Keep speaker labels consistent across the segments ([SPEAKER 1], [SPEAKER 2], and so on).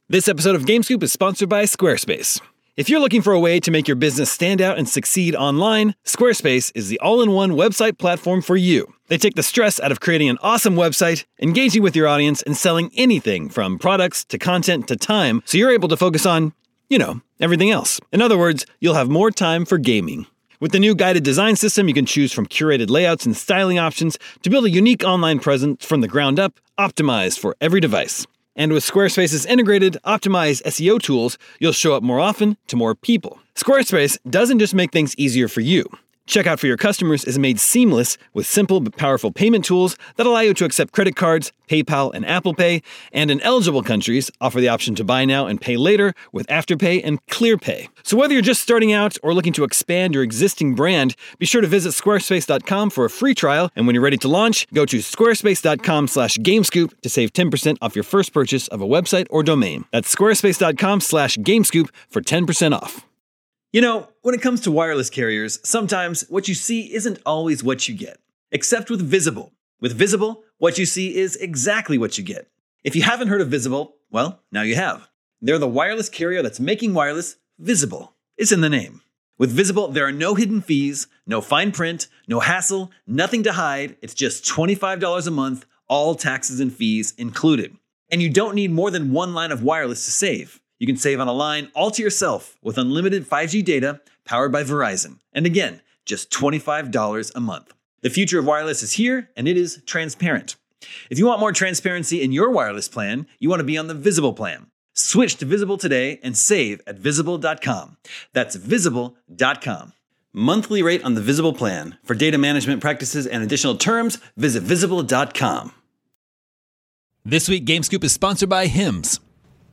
[SPEAKER 1] This episode of GameScoop is sponsored by Squarespace. If you're looking for a way to make your business stand out and succeed online, Squarespace is the all-in-one website platform for you. They take the stress out of creating an awesome website, engaging with your audience, and selling anything from products to content to time, so you're able to focus on, everything else. In other words, you'll have more time for gaming. With the new guided design system, you can choose from curated layouts and styling options to build a unique online presence from the ground up, optimized for every device. And with Squarespace's integrated, optimized SEO tools, you'll show up more often to more people. Squarespace doesn't just make things easier for you. Checkout for your customers is made seamless with simple but powerful payment tools that allow you to accept credit cards, PayPal, and Apple Pay, and in eligible countries, offer the option to buy now and pay later with Afterpay and ClearPay. So whether you're just starting out or looking to expand your existing brand, be sure to visit squarespace.com for a free trial, and when you're ready to launch, go to squarespace.com/gamescoop to save 10% off your first purchase of a website or domain. That's squarespace.com/gamescoop for 10% off. When it comes to wireless carriers, sometimes what you see isn't always what you get. Except with Visible. With Visible, what you see is exactly what you get. If you haven't heard of Visible, well, now you have. They're the wireless carrier that's making wireless visible. It's in the name. With Visible, there are no hidden fees, no fine print, no hassle, nothing to hide. It's just $25 a month, all taxes and fees included. And you don't need more than one line of wireless to save. You can save on a line all to yourself with unlimited 5G data powered by Verizon. And again, just $25 a month. The future of wireless is here, and it is transparent. If you want more transparency in your wireless plan, you want to be on the Visible plan. Switch to Visible today and save at Visible.com. That's Visible.com. Monthly rate on the Visible plan. For data management practices and additional terms, visit Visible.com. This week, GameScoop is sponsored by Hims.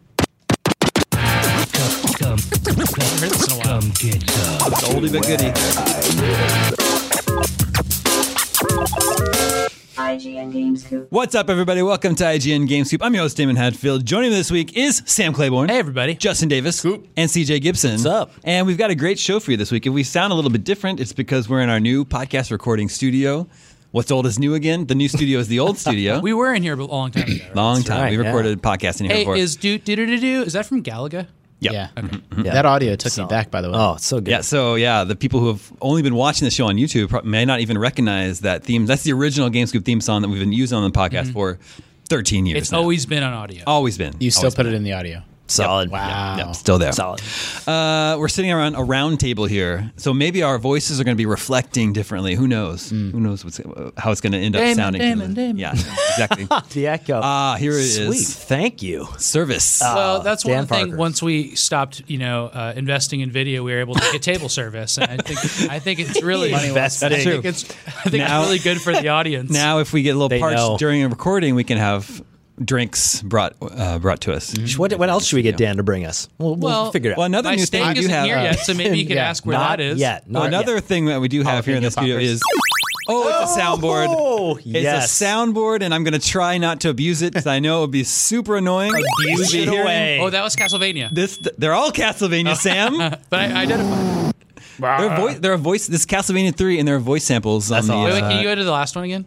[SPEAKER 1] Come get some. Oldie but goodie.
[SPEAKER 2] IGN GameScoop.
[SPEAKER 1] What's up, everybody? Welcome to IGN GameScoop. I'm your host, Damon Hadfield. Joining me this week is Sam Claiborne.
[SPEAKER 3] Hey, everybody.
[SPEAKER 1] Justin Davis. Scoop. And CJ Gibson.
[SPEAKER 3] What's up?
[SPEAKER 1] And we've got a great show for you this week. If we sound a little bit different, it's because we're in our new podcast recording studio. What's old is new again. The new studio is the old studio.
[SPEAKER 3] We were in here a long time ago. Right?
[SPEAKER 1] Long time.
[SPEAKER 4] Right,
[SPEAKER 1] we recorded a podcast in here before.
[SPEAKER 3] Hey, is is that from Galaga?
[SPEAKER 1] Yep.
[SPEAKER 4] Yeah.
[SPEAKER 3] Okay.
[SPEAKER 4] Mm-hmm. Yeah.
[SPEAKER 5] That audio took me back, by the way.
[SPEAKER 4] Oh, it's so good.
[SPEAKER 1] Yeah, the people who have only been watching the show on YouTube may not even recognize that theme. That's the original GameScoop theme song that we've been using on the podcast for 13 years
[SPEAKER 3] It's
[SPEAKER 1] now.
[SPEAKER 3] always been on audio.
[SPEAKER 1] Always been.
[SPEAKER 5] You still
[SPEAKER 1] Always
[SPEAKER 5] put
[SPEAKER 1] been.
[SPEAKER 5] it in the audio.
[SPEAKER 4] Solid.
[SPEAKER 5] Wow.
[SPEAKER 1] Yep, still there.
[SPEAKER 4] Solid.
[SPEAKER 1] We're sitting around a round table here, so maybe our voices are going to be reflecting differently. Who knows? Who knows how it's going to end up sounding?
[SPEAKER 3] Damon.
[SPEAKER 1] Yeah, exactly.
[SPEAKER 4] The echo.
[SPEAKER 1] Here it is.
[SPEAKER 4] Sweet. Thank you.
[SPEAKER 1] Service.
[SPEAKER 3] Well, that's
[SPEAKER 4] Dan
[SPEAKER 3] one thing.
[SPEAKER 4] Parker.
[SPEAKER 3] Once we stopped, investing in video, we were able to get table service, and I think it's really
[SPEAKER 4] Investing.
[SPEAKER 1] That's true.
[SPEAKER 3] it's really good for the audience.
[SPEAKER 1] Now, if we get a little
[SPEAKER 4] They
[SPEAKER 1] parched
[SPEAKER 4] know.
[SPEAKER 1] during a recording, we can have drinks brought to us.
[SPEAKER 4] What else should we get Dan to bring us? We'll figure it out.
[SPEAKER 1] Well, another
[SPEAKER 3] my
[SPEAKER 1] new thing
[SPEAKER 3] steak
[SPEAKER 1] we do
[SPEAKER 3] isn't
[SPEAKER 1] have.
[SPEAKER 3] here yet, so maybe you could ask where
[SPEAKER 4] not
[SPEAKER 3] that is.
[SPEAKER 4] yet.
[SPEAKER 1] Well,
[SPEAKER 4] Not
[SPEAKER 1] another
[SPEAKER 4] yet.
[SPEAKER 1] thing that we do have here in the studio
[SPEAKER 5] poppers.
[SPEAKER 1] is it's a soundboard.
[SPEAKER 4] Oh, yes.
[SPEAKER 1] It's a soundboard, and I'm going to try not to abuse it because I know it would be super annoying.
[SPEAKER 4] Abuse
[SPEAKER 1] to be
[SPEAKER 4] it
[SPEAKER 1] hearing
[SPEAKER 4] away.
[SPEAKER 3] Oh, that was Castlevania.
[SPEAKER 1] They're all Castlevania, Sam.
[SPEAKER 3] But I identified.
[SPEAKER 1] There are voice. This is Castlevania 3, and there are voice samples on the.
[SPEAKER 3] Wait, can you go to the last one again?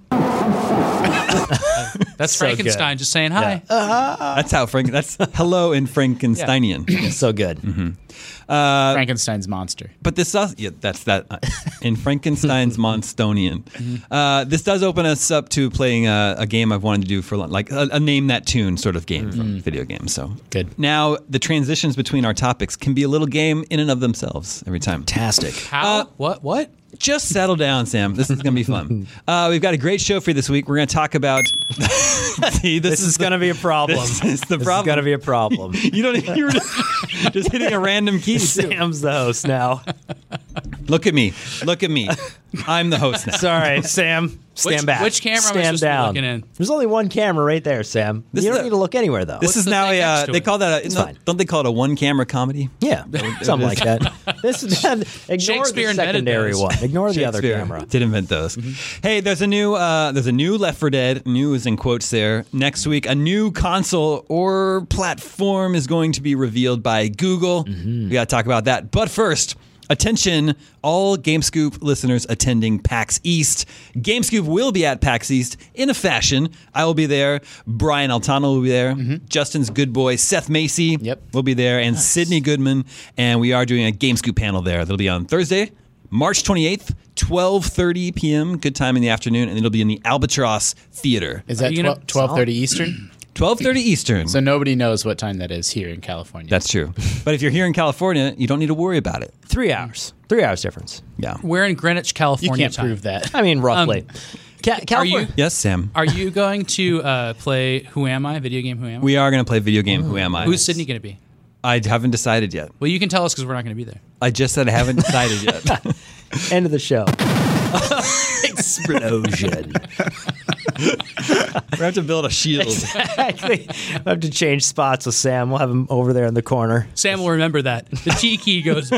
[SPEAKER 3] That's
[SPEAKER 4] So
[SPEAKER 3] Frankenstein just saying hi.
[SPEAKER 1] That's how That's hello in Frankensteinian.
[SPEAKER 4] So good.
[SPEAKER 5] Frankenstein's monster.
[SPEAKER 1] But this does, that's that in Frankenstein's Monstonian. This does open us up to playing a game I've wanted to do for like a name that tune sort of game from video games. So
[SPEAKER 5] Good.
[SPEAKER 1] Now the transitions between our topics can be a little game in and of themselves every time.
[SPEAKER 4] Fantastic.
[SPEAKER 3] How? What?
[SPEAKER 1] Just settle down, Sam. This is going to be fun. We've got a great show for you this week. We're going to talk about. See,
[SPEAKER 4] This is going to be a problem.
[SPEAKER 1] This is the
[SPEAKER 4] This
[SPEAKER 1] problem.
[SPEAKER 4] is going to be a problem.
[SPEAKER 1] You don't. You were just hitting a random key. Too.
[SPEAKER 4] Sam's the host now.
[SPEAKER 1] Look at me. Look at me. I'm the host now.
[SPEAKER 4] Sorry, Sam. Stand back.
[SPEAKER 3] Which camera am I
[SPEAKER 4] Stand
[SPEAKER 3] supposed to be
[SPEAKER 4] down.
[SPEAKER 3] looking in?
[SPEAKER 4] There's only one camera right there, Sam.
[SPEAKER 1] This
[SPEAKER 4] you
[SPEAKER 1] is
[SPEAKER 4] don't need to look anywhere, though.
[SPEAKER 1] This is
[SPEAKER 3] the
[SPEAKER 1] now
[SPEAKER 3] thing next to
[SPEAKER 1] they
[SPEAKER 3] it?
[SPEAKER 1] call that
[SPEAKER 4] It's fine.
[SPEAKER 1] don't they call it a one camera comedy?
[SPEAKER 4] yeah, something like that. This is ignore
[SPEAKER 3] Shakespeare
[SPEAKER 4] the
[SPEAKER 3] invented
[SPEAKER 4] secondary
[SPEAKER 3] those.
[SPEAKER 4] one. Ignore the other
[SPEAKER 1] Shakespeare
[SPEAKER 4] camera.
[SPEAKER 1] did invent those. Hey, there's a new Left 4 Dead. New is in quotes there. Next week, a new console or platform is going to be revealed by Google. We got to talk about that. But first, Attention, all GameScoop listeners attending PAX East. GameScoop will be at PAX East in a fashion. I will be there. Brian Altano will be there. Justin's good boy, Seth Macy, will be there. And Sydney Goodman. And we are doing a GameScoop panel there. That'll be on Thursday, March 28th, 12:30 p.m. Good time in the afternoon. And it'll be in the Albatross Theater.
[SPEAKER 5] Is that 12:30 Eastern?
[SPEAKER 1] 12:30 Eastern.
[SPEAKER 5] So nobody knows what time that is here in California.
[SPEAKER 1] That's true. But if you're here in California, you don't need to worry about it.
[SPEAKER 4] 3 hours. 3 hours difference.
[SPEAKER 1] Yeah.
[SPEAKER 3] We're in Greenwich, California.
[SPEAKER 5] You can't
[SPEAKER 3] time.
[SPEAKER 5] prove that.
[SPEAKER 4] I mean, roughly.
[SPEAKER 3] Are
[SPEAKER 1] Yes, Sam.
[SPEAKER 3] you going to play Who Am I? Video game Who Am I?
[SPEAKER 1] We are going to play video game Who Am I?
[SPEAKER 3] Who's Sydney going to be?
[SPEAKER 1] I haven't decided yet.
[SPEAKER 3] Well, you can tell us because we're not going to be there.
[SPEAKER 1] I just said I haven't decided yet.
[SPEAKER 4] End of the show. Explosion.
[SPEAKER 1] We have to build a shield.
[SPEAKER 4] Exactly. I have to change spots with Sam. We'll have him over there in the corner.
[SPEAKER 3] Sam will remember that. The T key goes.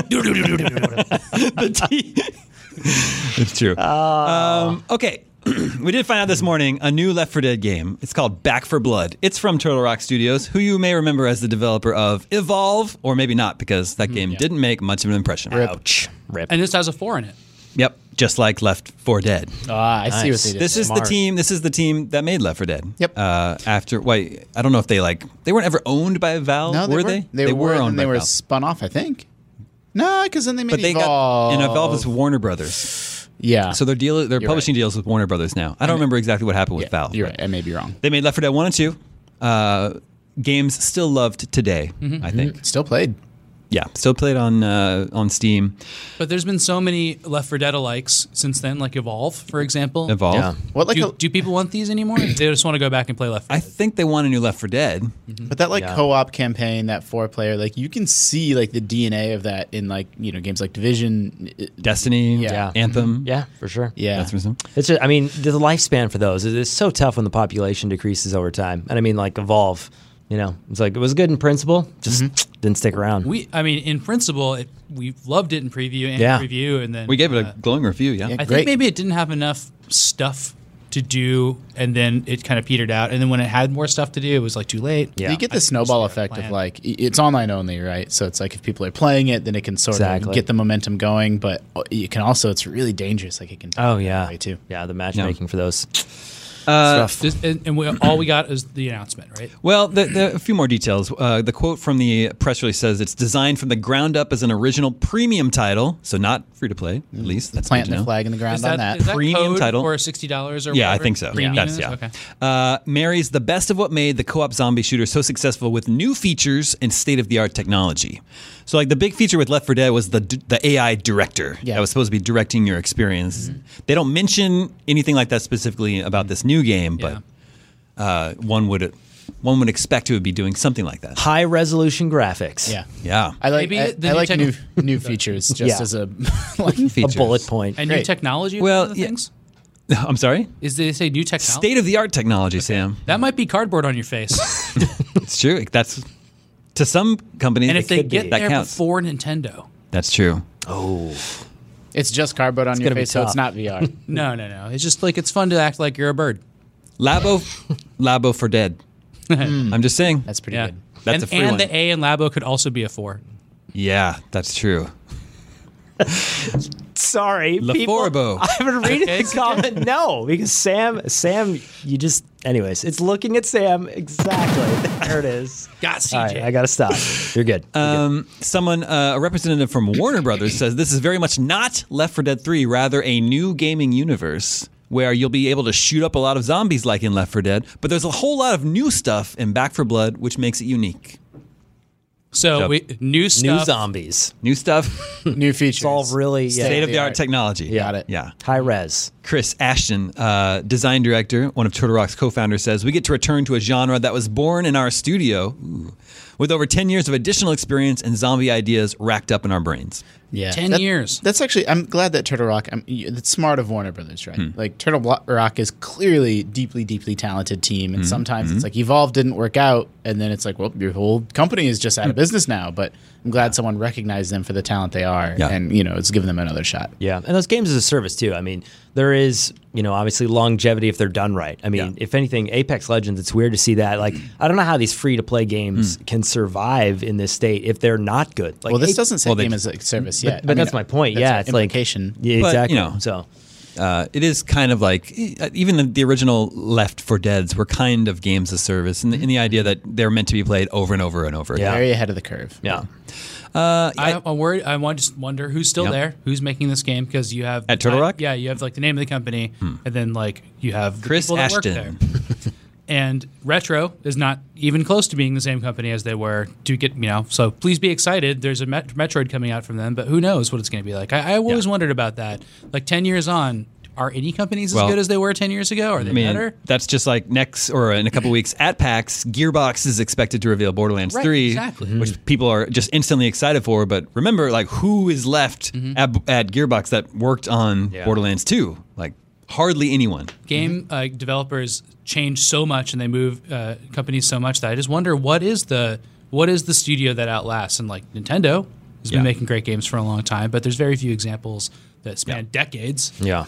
[SPEAKER 1] It's true. Okay. We did find out this morning a new Left 4 Dead game. It's called Back 4 Blood. It's from Turtle Rock Studios, who you may remember as the developer of Evolve, or maybe not, because that game didn't make much of an impression.
[SPEAKER 4] Ouch. Rip.
[SPEAKER 3] And this has a 4 in it.
[SPEAKER 1] Yep, just like Left 4 Dead.
[SPEAKER 5] I see what they did.
[SPEAKER 1] This is
[SPEAKER 4] Smart.
[SPEAKER 1] the team. This is the team that made Left 4 Dead.
[SPEAKER 5] Yep.
[SPEAKER 1] I don't know if they weren't ever owned by Valve.
[SPEAKER 5] No,
[SPEAKER 1] were they?
[SPEAKER 5] They were
[SPEAKER 1] owned
[SPEAKER 5] and they
[SPEAKER 1] by
[SPEAKER 5] were
[SPEAKER 1] Valve.
[SPEAKER 5] spun off, I think. No, because then they made
[SPEAKER 1] But they
[SPEAKER 5] Evolve.
[SPEAKER 1] got Evolve is Warner Brothers.
[SPEAKER 5] Yeah.
[SPEAKER 1] So they're publishing
[SPEAKER 5] right.
[SPEAKER 1] deals with Warner Brothers now. I don't remember exactly what happened with Valve.
[SPEAKER 5] You're
[SPEAKER 1] but
[SPEAKER 5] right. I may be wrong.
[SPEAKER 1] They made Left 4 Dead 1 and 2. Games still loved today, I think.
[SPEAKER 5] Still played.
[SPEAKER 1] Yeah, still played on Steam.
[SPEAKER 3] But there's been so many Left 4 Dead alikes since then, like Evolve, for example.
[SPEAKER 1] Evolve.
[SPEAKER 4] Yeah.
[SPEAKER 5] What like
[SPEAKER 3] Do people want these anymore? They just want to go back and play Left 4
[SPEAKER 1] I
[SPEAKER 3] Dead.
[SPEAKER 1] think they want a new Left 4 Dead.
[SPEAKER 5] but that co-op campaign, that 4-player, you can see the DNA of that in games like Division,
[SPEAKER 1] Destiny,
[SPEAKER 5] Yeah.
[SPEAKER 1] Anthem.
[SPEAKER 4] Yeah, for sure.
[SPEAKER 5] Yeah.
[SPEAKER 1] That's what I'm saying.
[SPEAKER 4] It's just, I mean, the lifespan for those is so tough when the population decreases over time. And I mean, Evolve, it's it was good in principle, just didn't stick around.
[SPEAKER 3] In principle, we loved it in preview and
[SPEAKER 4] Yeah.
[SPEAKER 3] review, and then
[SPEAKER 1] We gave it a glowing review, yeah.
[SPEAKER 5] Yeah.
[SPEAKER 3] I
[SPEAKER 5] Great.
[SPEAKER 3] think maybe it didn't have enough stuff to do, and then it kind of petered out. And then when it had more stuff to do, it was too late.
[SPEAKER 4] Yeah.
[SPEAKER 5] You get
[SPEAKER 3] I
[SPEAKER 5] the
[SPEAKER 3] think
[SPEAKER 5] snowball
[SPEAKER 3] it's the
[SPEAKER 5] effect of
[SPEAKER 3] plan.
[SPEAKER 5] it's online only, right? So it's if people are playing it, then it can sort
[SPEAKER 4] Exactly.
[SPEAKER 5] of get the momentum going. But you can also, it's really dangerous. It can
[SPEAKER 4] Oh,
[SPEAKER 5] take it
[SPEAKER 4] yeah.
[SPEAKER 5] away, too.
[SPEAKER 4] Yeah, the matchmaking for those.
[SPEAKER 3] All we got is the announcement, right?
[SPEAKER 1] Well, a few more details. The quote from the press release says it's designed from the ground up as an original premium title, so not free to play, at least. That's
[SPEAKER 5] Planting
[SPEAKER 1] good to
[SPEAKER 5] the
[SPEAKER 1] know.
[SPEAKER 5] flag in the ground
[SPEAKER 3] Is
[SPEAKER 5] on
[SPEAKER 3] that,
[SPEAKER 5] that.
[SPEAKER 3] is that
[SPEAKER 1] Premium
[SPEAKER 3] code
[SPEAKER 1] title.
[SPEAKER 3] for $60 or
[SPEAKER 1] Yeah, I
[SPEAKER 3] whatever?
[SPEAKER 1] think so.
[SPEAKER 3] Premium
[SPEAKER 1] That's
[SPEAKER 3] is?
[SPEAKER 1] yeah.
[SPEAKER 3] Okay.
[SPEAKER 1] Marries the best of what made the co-op zombie shooter so successful with new features and state-of-the-art technology. So, the big feature with Left 4 Dead was the AI director that was supposed to be directing your experience. They don't mention anything like that specifically about this new game, but one would expect to be doing something like that.
[SPEAKER 4] High resolution graphics.
[SPEAKER 5] Yeah.
[SPEAKER 1] Yeah.
[SPEAKER 5] I like,
[SPEAKER 3] Maybe the
[SPEAKER 5] I
[SPEAKER 3] new
[SPEAKER 5] like
[SPEAKER 3] tech-
[SPEAKER 5] new features just
[SPEAKER 4] Yeah.
[SPEAKER 5] as a
[SPEAKER 4] A
[SPEAKER 1] Features.
[SPEAKER 4] bullet point.
[SPEAKER 3] And new
[SPEAKER 5] Great.
[SPEAKER 3] technology.
[SPEAKER 1] Well,
[SPEAKER 3] Well, the
[SPEAKER 1] yeah.
[SPEAKER 3] things
[SPEAKER 1] I'm sorry?
[SPEAKER 3] is they say new technology.
[SPEAKER 1] State-of-the-art technology, Sam.
[SPEAKER 3] That might be cardboard on your face.
[SPEAKER 1] It's true. That's to some companies.
[SPEAKER 3] And if they
[SPEAKER 1] could be.
[SPEAKER 3] get
[SPEAKER 1] that
[SPEAKER 3] there
[SPEAKER 1] counts.
[SPEAKER 3] before Nintendo,
[SPEAKER 1] That's true.
[SPEAKER 5] it's just cardboard on your
[SPEAKER 4] gonna be
[SPEAKER 5] face, so it's
[SPEAKER 4] tough.
[SPEAKER 5] not VR.
[SPEAKER 3] no. It's just it's fun to act like you're a bird.
[SPEAKER 1] Labo for Dead. I'm just saying.
[SPEAKER 5] That's pretty
[SPEAKER 3] Yeah.
[SPEAKER 5] good.
[SPEAKER 1] That's
[SPEAKER 3] and
[SPEAKER 1] a free
[SPEAKER 3] and
[SPEAKER 1] one.
[SPEAKER 3] the A in Labo could also be a 4.
[SPEAKER 1] Yeah, that's true.
[SPEAKER 4] Sorry,
[SPEAKER 1] Laforbo.
[SPEAKER 4] I haven't read
[SPEAKER 3] Okay,
[SPEAKER 4] the comment. No, because Sam, you just. Anyways, it's looking at Sam exactly. There it is.
[SPEAKER 3] Got CJ.
[SPEAKER 4] All right, I gotta stop. You're good.
[SPEAKER 1] Someone, a representative from Warner Brothers, says this is very much not Left 4 Dead 3, rather a new gaming universe where you'll be able to shoot up a lot of zombies like in Left 4 Dead, but there's a whole lot of new stuff in Back 4 Blood, which makes it unique.
[SPEAKER 3] So new stuff.
[SPEAKER 4] New zombies.
[SPEAKER 1] New stuff,
[SPEAKER 5] New features.
[SPEAKER 4] It's all really
[SPEAKER 1] state-of-the-art technology.
[SPEAKER 5] Got it.
[SPEAKER 1] Yeah.
[SPEAKER 4] high res.
[SPEAKER 1] Chris Ashton, design director, one of Turtle Rock's co-founders, says, we get to return to a genre that was born in our studio with over 10 years of additional experience and zombie ideas racked up in our brains.
[SPEAKER 5] Yeah,
[SPEAKER 3] 10 years.
[SPEAKER 5] That's actually. I'm glad that Turtle Rock. It's smart of Warner Brothers, right? Turtle Rock is clearly deeply, deeply talented team, and sometimes it's Evolve didn't work out, and then it's well, your whole company is just out of business now. But I'm glad someone recognized them for the talent they are,
[SPEAKER 1] Yeah.
[SPEAKER 5] and it's given them another shot.
[SPEAKER 4] Yeah, and those games as a service too. I mean, there is obviously longevity if they're done right. I mean, if anything, Apex Legends, it's weird to see that. Like, I don't know how these free-to-play games can survive in this state if they're not good. Like,
[SPEAKER 5] Well, this doesn't say game as a service yet.
[SPEAKER 4] but that's my point.
[SPEAKER 5] that's
[SPEAKER 4] Yeah,
[SPEAKER 5] an
[SPEAKER 4] it's like
[SPEAKER 5] implication.
[SPEAKER 4] Yeah,
[SPEAKER 1] But,
[SPEAKER 4] exactly.
[SPEAKER 1] you know,
[SPEAKER 4] So
[SPEAKER 1] it is kind of like even the original Left 4 Deads were kind of games of service, in the idea that they're meant to be played over and over and over again.
[SPEAKER 5] Very ahead of the curve.
[SPEAKER 4] yeah.
[SPEAKER 3] I'm worried. Just wonder who's still there, who's making this game, because you have
[SPEAKER 1] At Turtle Rock?
[SPEAKER 3] Yeah, you have like the name of the company, and then like you have the
[SPEAKER 1] Chris
[SPEAKER 3] people that
[SPEAKER 1] Ashton.
[SPEAKER 3] work there. And Retro is not even close to being the same company as they were to get, So please be excited. There's a Metroid coming out from them, but who knows what it's going to be like. I always wondered about that. Like 10 years on, are any companies as good as they were 10 years ago? Are they better?
[SPEAKER 1] That's just like next or in a couple weeks at PAX, Gearbox is expected to reveal Borderlands 3,
[SPEAKER 3] exactly.
[SPEAKER 1] which people are just instantly excited for. But remember, like, who is left at Gearbox that worked on Borderlands 2? Like, hardly anyone.
[SPEAKER 3] Game developers change so much and they move companies so much that I just wonder what is the studio that outlasts. And like Nintendo has been making great games for a long time, but there's very few examples that span decades.
[SPEAKER 4] Yeah.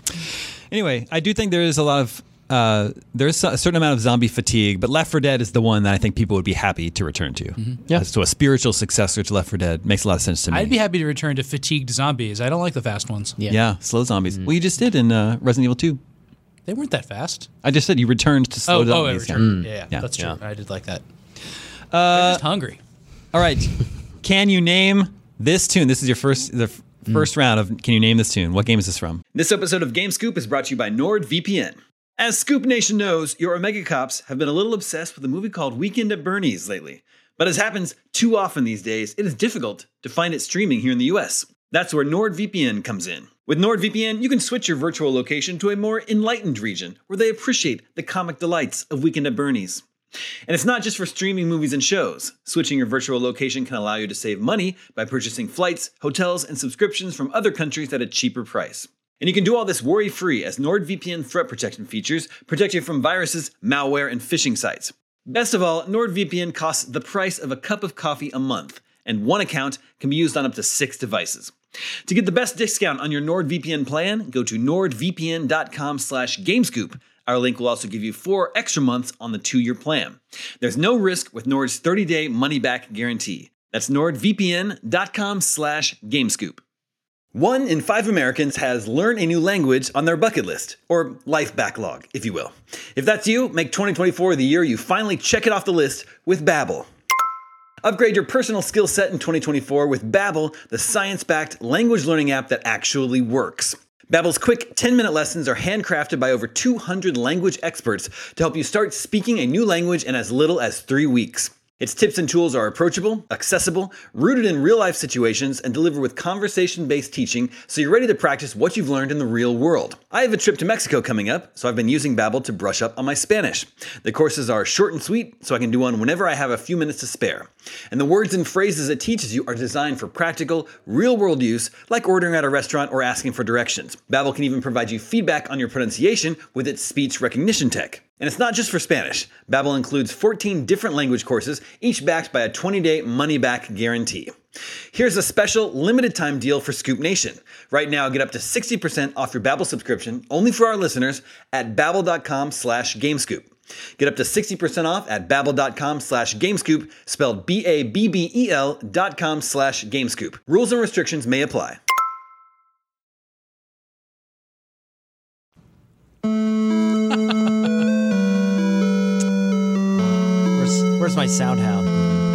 [SPEAKER 1] Anyway, I do think there is a lot of there's a certain amount of zombie fatigue, but Left 4 Dead is the one that I think people would be happy to return to.
[SPEAKER 4] Yeah.
[SPEAKER 1] As to a spiritual successor to Left 4 Dead makes a lot of sense to me.
[SPEAKER 3] I'd be happy to return to fatigued zombies. I don't like the fast ones.
[SPEAKER 1] Yeah, slow zombies. Well, you just did in Resident Evil 2.
[SPEAKER 3] They weren't that fast.
[SPEAKER 1] I just said you returned to slow
[SPEAKER 3] I
[SPEAKER 1] zombies.
[SPEAKER 3] returned.
[SPEAKER 1] Yeah.
[SPEAKER 3] Yeah, that's true.
[SPEAKER 4] Yeah.
[SPEAKER 3] I did like that. They're just hungry.
[SPEAKER 1] All right. Can you name this tune? This is your first round of Can You Name This Tune? What game is this from? This episode of Game Scoop is brought to you by NordVPN. As Scoop Nation knows, your Omega Cops have been a little obsessed with a movie called Weekend at Bernie's lately. But as happens too often these days, it is difficult to find it streaming here in the US. That's where NordVPN comes in. With NordVPN, you can switch your virtual location to a more enlightened region where they appreciate the comic delights of Weekend at Bernie's. And it's not just for streaming movies and shows. Switching your virtual location can allow you to save money by purchasing flights, hotels, and subscriptions from other countries at a cheaper price. And you can do all this worry-free as NordVPN threat protection features protect you from viruses, malware, and phishing sites. Best of all, NordVPN costs the price of a cup of coffee a month, and one account can be used on up to 6 devices. To get the best discount on your NordVPN plan, go to nordvpn.com/gamescoop. Our link will also give you 4 extra months on the 2-year plan. There's no risk with Nord's 30-day money-back guarantee. That's nordvpn.com/gamescoop. 1 in 5 Americans has learn a new language on their bucket list, or life backlog, if you will. If that's you, make 2024 the year you finally check it off the list with Babbel. Upgrade your personal skill set in 2024 with Babbel, the science-backed language learning app that actually works. Babbel's quick 10-minute lessons are handcrafted by over 200 language experts to help you start speaking a new language in as little as 3 weeks. Its tips and tools are approachable, accessible, rooted in real-life situations, and delivered with conversation-based teaching so you're ready to practice what you've learned in the real world. I have a trip to Mexico coming up, so I've been using Babbel to brush up on my Spanish. The courses are short and sweet, so I can do one whenever I have a few minutes to spare. And the words and phrases it teaches you are designed for practical, real-world use, like ordering at a restaurant or asking for directions. Babbel can even provide you feedback on your pronunciation with its speech recognition tech. And it's not just for Spanish. Babbel includes 14 different language courses, each backed by a 20-day money-back guarantee. Here's a special limited-time deal for Scoop Nation. Right now, get up to 60% off your Babbel subscription, only for our listeners, at babbel.com/gamescoop. Get up to 60% off at babbel.com/gamescoop, spelled BABBEL.com/gamescoop. Rules and restrictions may apply.
[SPEAKER 4] Where's my sound hound?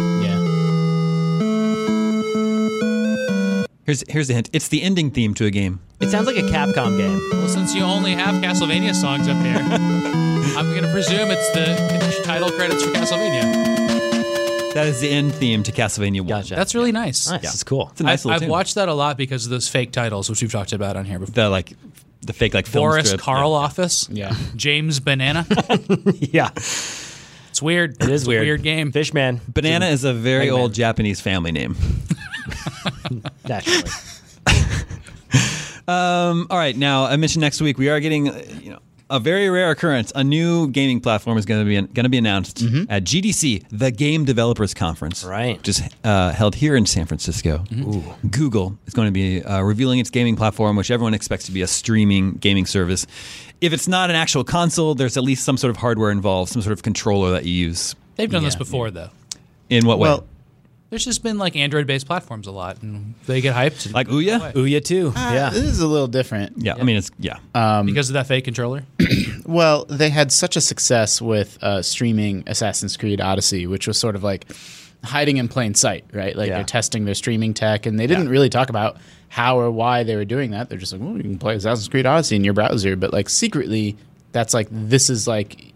[SPEAKER 5] Yeah.
[SPEAKER 1] Here's the hint. It's the ending theme to a game.
[SPEAKER 4] It sounds like a Capcom game.
[SPEAKER 3] Well, since you only have Castlevania songs up here, I'm going to presume it's the title credits for Castlevania.
[SPEAKER 1] That is the end theme to Castlevania 1.
[SPEAKER 4] Gotcha.
[SPEAKER 3] That's really nice.
[SPEAKER 4] Nice. It's cool.
[SPEAKER 1] It's a nice little
[SPEAKER 3] I've
[SPEAKER 1] tune.
[SPEAKER 3] watched that a lot because of those fake titles, which we've talked about on here before.
[SPEAKER 1] The fake film
[SPEAKER 3] Boris
[SPEAKER 1] strip.
[SPEAKER 3] Karloffus,
[SPEAKER 5] Yeah.
[SPEAKER 3] James Banana.
[SPEAKER 4] Yeah.
[SPEAKER 3] It's weird.
[SPEAKER 4] It is
[SPEAKER 3] It's
[SPEAKER 4] weird.
[SPEAKER 3] A weird game.
[SPEAKER 4] Fishman.
[SPEAKER 1] Banana is a very
[SPEAKER 4] Hangman.
[SPEAKER 1] old Japanese family name.
[SPEAKER 4] Naturally.
[SPEAKER 1] All right, now I mentioned next week we are getting, a very rare occurrence. A new gaming platform is going to be announced at GDC, the Game Developers Conference,
[SPEAKER 4] Right.
[SPEAKER 1] which is held here in San Francisco. Google is going to be revealing its gaming platform, which everyone expects to be a streaming gaming service. If it's not an actual console, there's at least some sort of hardware involved, some sort of controller that you use.
[SPEAKER 3] They've done this before, though.
[SPEAKER 1] In what way?
[SPEAKER 5] Well,
[SPEAKER 3] There's just been like Android-based platforms a lot, and they get hyped.
[SPEAKER 1] Like Ouya?
[SPEAKER 4] Ouya too. Yeah.
[SPEAKER 5] this is a little different.
[SPEAKER 1] Yeah, I mean, it's,
[SPEAKER 3] because of that fake controller.
[SPEAKER 5] Well, they had such a success with streaming Assassin's Creed Odyssey, which was sort of like hiding in plain sight, right? Like they're testing their streaming tech, and they didn't really talk about how or why they were doing that. They're just like, well, you can play Assassin's Creed Odyssey in your browser, but like secretly, that's like this is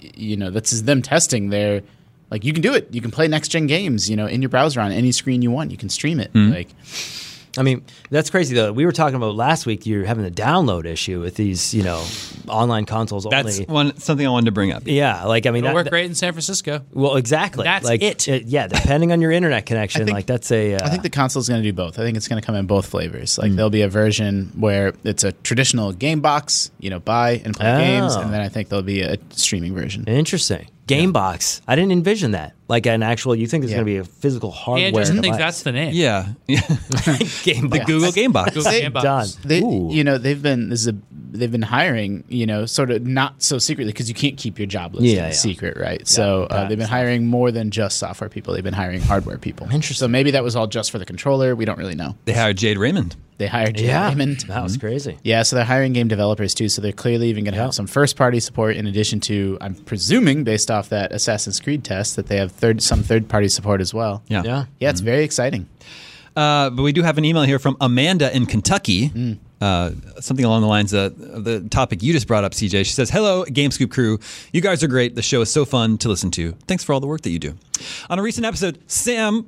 [SPEAKER 5] them testing their. Like, you can do it. You can play next-gen games, in your browser on any screen you want. You can stream it. Like,
[SPEAKER 4] I mean, that's crazy, though. We were talking about last week, you're having a download issue with these, online consoles
[SPEAKER 1] that's
[SPEAKER 4] only.
[SPEAKER 1] something I wanted to bring up.
[SPEAKER 4] Yeah, like, I mean,
[SPEAKER 3] It'll work great in San Francisco.
[SPEAKER 4] Well, exactly.
[SPEAKER 3] That's
[SPEAKER 4] like,
[SPEAKER 3] it.
[SPEAKER 4] Yeah, depending on your internet connection,
[SPEAKER 5] think-
[SPEAKER 4] like, that's a...
[SPEAKER 5] I think the console's going to do both. I think it's going to come in both flavors. Like, there'll be a version where it's a traditional game box, buy and play games, and then I think there'll be a streaming version.
[SPEAKER 4] Interesting. Gamebox. I didn't envision that. Like an actual, you think it's going to be a physical hardware
[SPEAKER 3] And just think
[SPEAKER 4] device.
[SPEAKER 3] that's the name.
[SPEAKER 1] Yeah.
[SPEAKER 4] Gamebox.
[SPEAKER 1] The Google Game Box.
[SPEAKER 3] Google Game Box.
[SPEAKER 4] Done.
[SPEAKER 5] They,
[SPEAKER 4] Ooh.
[SPEAKER 5] they've been hiring, sort of not so secretly because you can't keep your job listing
[SPEAKER 4] Yeah.
[SPEAKER 5] secret, right? So they've been hiring more than just software people. They've been hiring hardware people.
[SPEAKER 4] Interesting.
[SPEAKER 5] So maybe that was all just for the controller. We don't really know.
[SPEAKER 1] They hired Jade Raymond.
[SPEAKER 5] They hired Jay
[SPEAKER 4] Yeah.
[SPEAKER 5] Raymond.
[SPEAKER 4] That was crazy.
[SPEAKER 5] Yeah, so they're hiring game developers too. So they're clearly even going to have some first-party support in addition to, I'm presuming, based off that Assassin's Creed test, that they have some third-party support as well.
[SPEAKER 1] Yeah.
[SPEAKER 4] Yeah.
[SPEAKER 5] Yeah, it's very exciting.
[SPEAKER 1] But we do have an email here from Amanda in Kentucky. Something along the lines of the topic you just brought up, CJ. She says, "Hello, GameScoop crew. You guys are great. The show is so fun to listen to. Thanks for all the work that you do. On a recent episode, Sam..."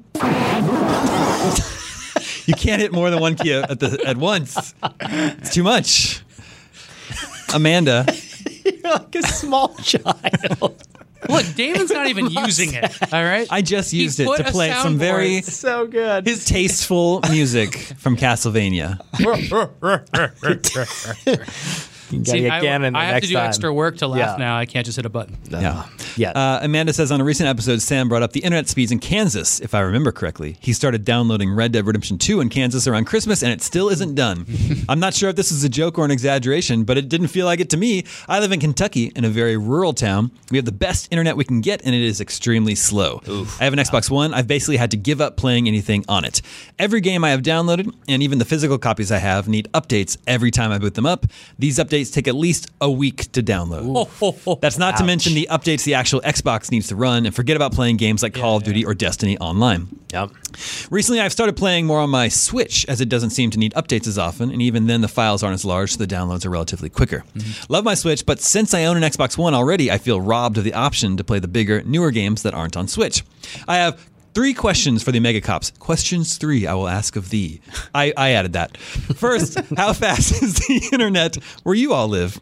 [SPEAKER 1] You can't hit more than one key at once. It's too much. Amanda.
[SPEAKER 4] You're like a small child.
[SPEAKER 3] Look, Damon's not even using it. All right.
[SPEAKER 1] I just used it
[SPEAKER 3] put
[SPEAKER 1] to
[SPEAKER 3] a
[SPEAKER 1] play some very
[SPEAKER 4] So good.
[SPEAKER 1] tasteful music from Castlevania.
[SPEAKER 4] You gotta get Ganon
[SPEAKER 3] I have
[SPEAKER 4] next
[SPEAKER 3] to do
[SPEAKER 4] time.
[SPEAKER 3] extra work to laugh
[SPEAKER 4] Yeah.
[SPEAKER 3] now. I can't just hit a button.
[SPEAKER 1] Yeah.
[SPEAKER 4] Yeah.
[SPEAKER 1] Amanda says, on a recent episode, Sam brought up the internet speeds in Kansas, if I remember correctly. He started downloading Red Dead Redemption 2 in Kansas around Christmas, and it still isn't done. I'm not sure if this is a joke or an exaggeration, but it didn't feel like it to me. I live in Kentucky, in a very rural town. We have the best internet we can get, and it is extremely slow. I have an Xbox One. I've basically had to give up playing anything on it. Every game I have downloaded, and even the physical copies I have, need updates every time I boot them up. These updates take at least a week to download. That's not to mention the updates the actual Xbox needs to run, and forget about playing games like Call of Duty or Destiny online.
[SPEAKER 4] Yep.
[SPEAKER 1] Recently, I've started playing more on my Switch, as it doesn't seem to need updates as often, and even then the files aren't as large, so the downloads are relatively quicker. Love my Switch, but since I own an Xbox One already, I feel robbed of the option to play the bigger, newer games that aren't on Switch. I have 3 questions for the Mega Cops. Questions 3 I will ask of thee. I added that. First, how fast is the internet where you all live?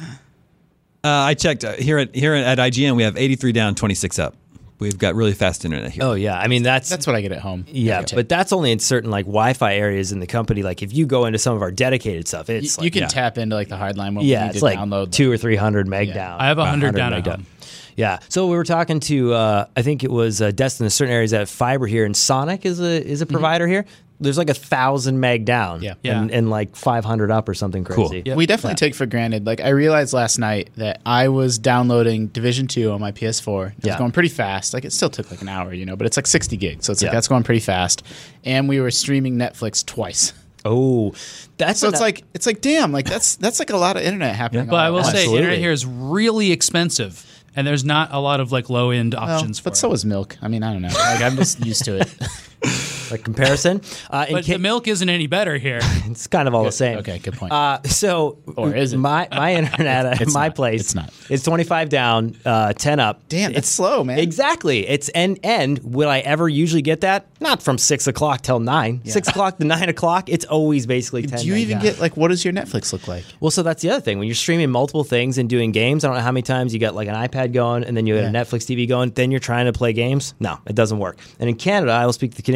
[SPEAKER 1] I checked here at IGN. We have 83 down, 26 up. We've got really fast internet here.
[SPEAKER 4] Oh yeah. I mean that's
[SPEAKER 5] That's what I get at home.
[SPEAKER 4] yeah, but that's only in certain like Wi-Fi areas in the company. Like if you go into some of our dedicated stuff, it's
[SPEAKER 5] You
[SPEAKER 4] like,
[SPEAKER 5] can tap into like the hardline when
[SPEAKER 4] yeah,
[SPEAKER 5] we need
[SPEAKER 4] it's
[SPEAKER 5] to
[SPEAKER 4] like
[SPEAKER 5] download.
[SPEAKER 4] 200 or 300 meg down.
[SPEAKER 3] I have 100 down
[SPEAKER 4] meg
[SPEAKER 3] at home.
[SPEAKER 4] Yeah. So we were talking to I think it was Destin in certain areas at Fiber here, and Sonic is a provider here. There's like 1,000 meg down,
[SPEAKER 5] Yeah.
[SPEAKER 4] and like 500 up or something crazy.
[SPEAKER 1] Cool.
[SPEAKER 5] We definitely take for granted. Like I realized last night that I was downloading Division 2 on my PS4. It was
[SPEAKER 4] Yeah.
[SPEAKER 5] going pretty fast. Like it still took like an hour, but it's like 60 gigs. So it's like
[SPEAKER 4] Yeah.
[SPEAKER 5] that's going pretty fast. And we were streaming Netflix twice.
[SPEAKER 4] Oh, that's
[SPEAKER 5] So it's like damn, like that's like a lot of internet happening.
[SPEAKER 3] But I will say,
[SPEAKER 4] Absolutely.
[SPEAKER 3] internet here is really expensive, and there's not a lot of like low end options for
[SPEAKER 5] but
[SPEAKER 3] it.
[SPEAKER 5] so is milk. I mean, I don't know. Like I'm just used to it.
[SPEAKER 4] like comparison.
[SPEAKER 3] But the milk isn't any better here.
[SPEAKER 4] It's kind of all the same.
[SPEAKER 5] Okay, good point.
[SPEAKER 4] So
[SPEAKER 5] Or is it?
[SPEAKER 4] my internet at
[SPEAKER 5] It's
[SPEAKER 4] my
[SPEAKER 5] not.
[SPEAKER 4] place?
[SPEAKER 5] It's not.
[SPEAKER 4] It's 25 down, 10 up.
[SPEAKER 5] Damn, that's slow, man.
[SPEAKER 4] Exactly. It's and will I ever usually get that? Not from 6 o'clock till 9. 6 o'clock to 9 o'clock. It's always basically 10.
[SPEAKER 5] Do you
[SPEAKER 4] meg
[SPEAKER 5] even
[SPEAKER 4] down.
[SPEAKER 5] get like what does your Netflix look like?
[SPEAKER 4] Well, so that's the other thing. When you're streaming multiple things and doing games, I don't know how many times you got like an iPad going and then you got a Netflix TV going, then you're trying to play games. No, it doesn't work. And in Canada, I will speak to the Canadians,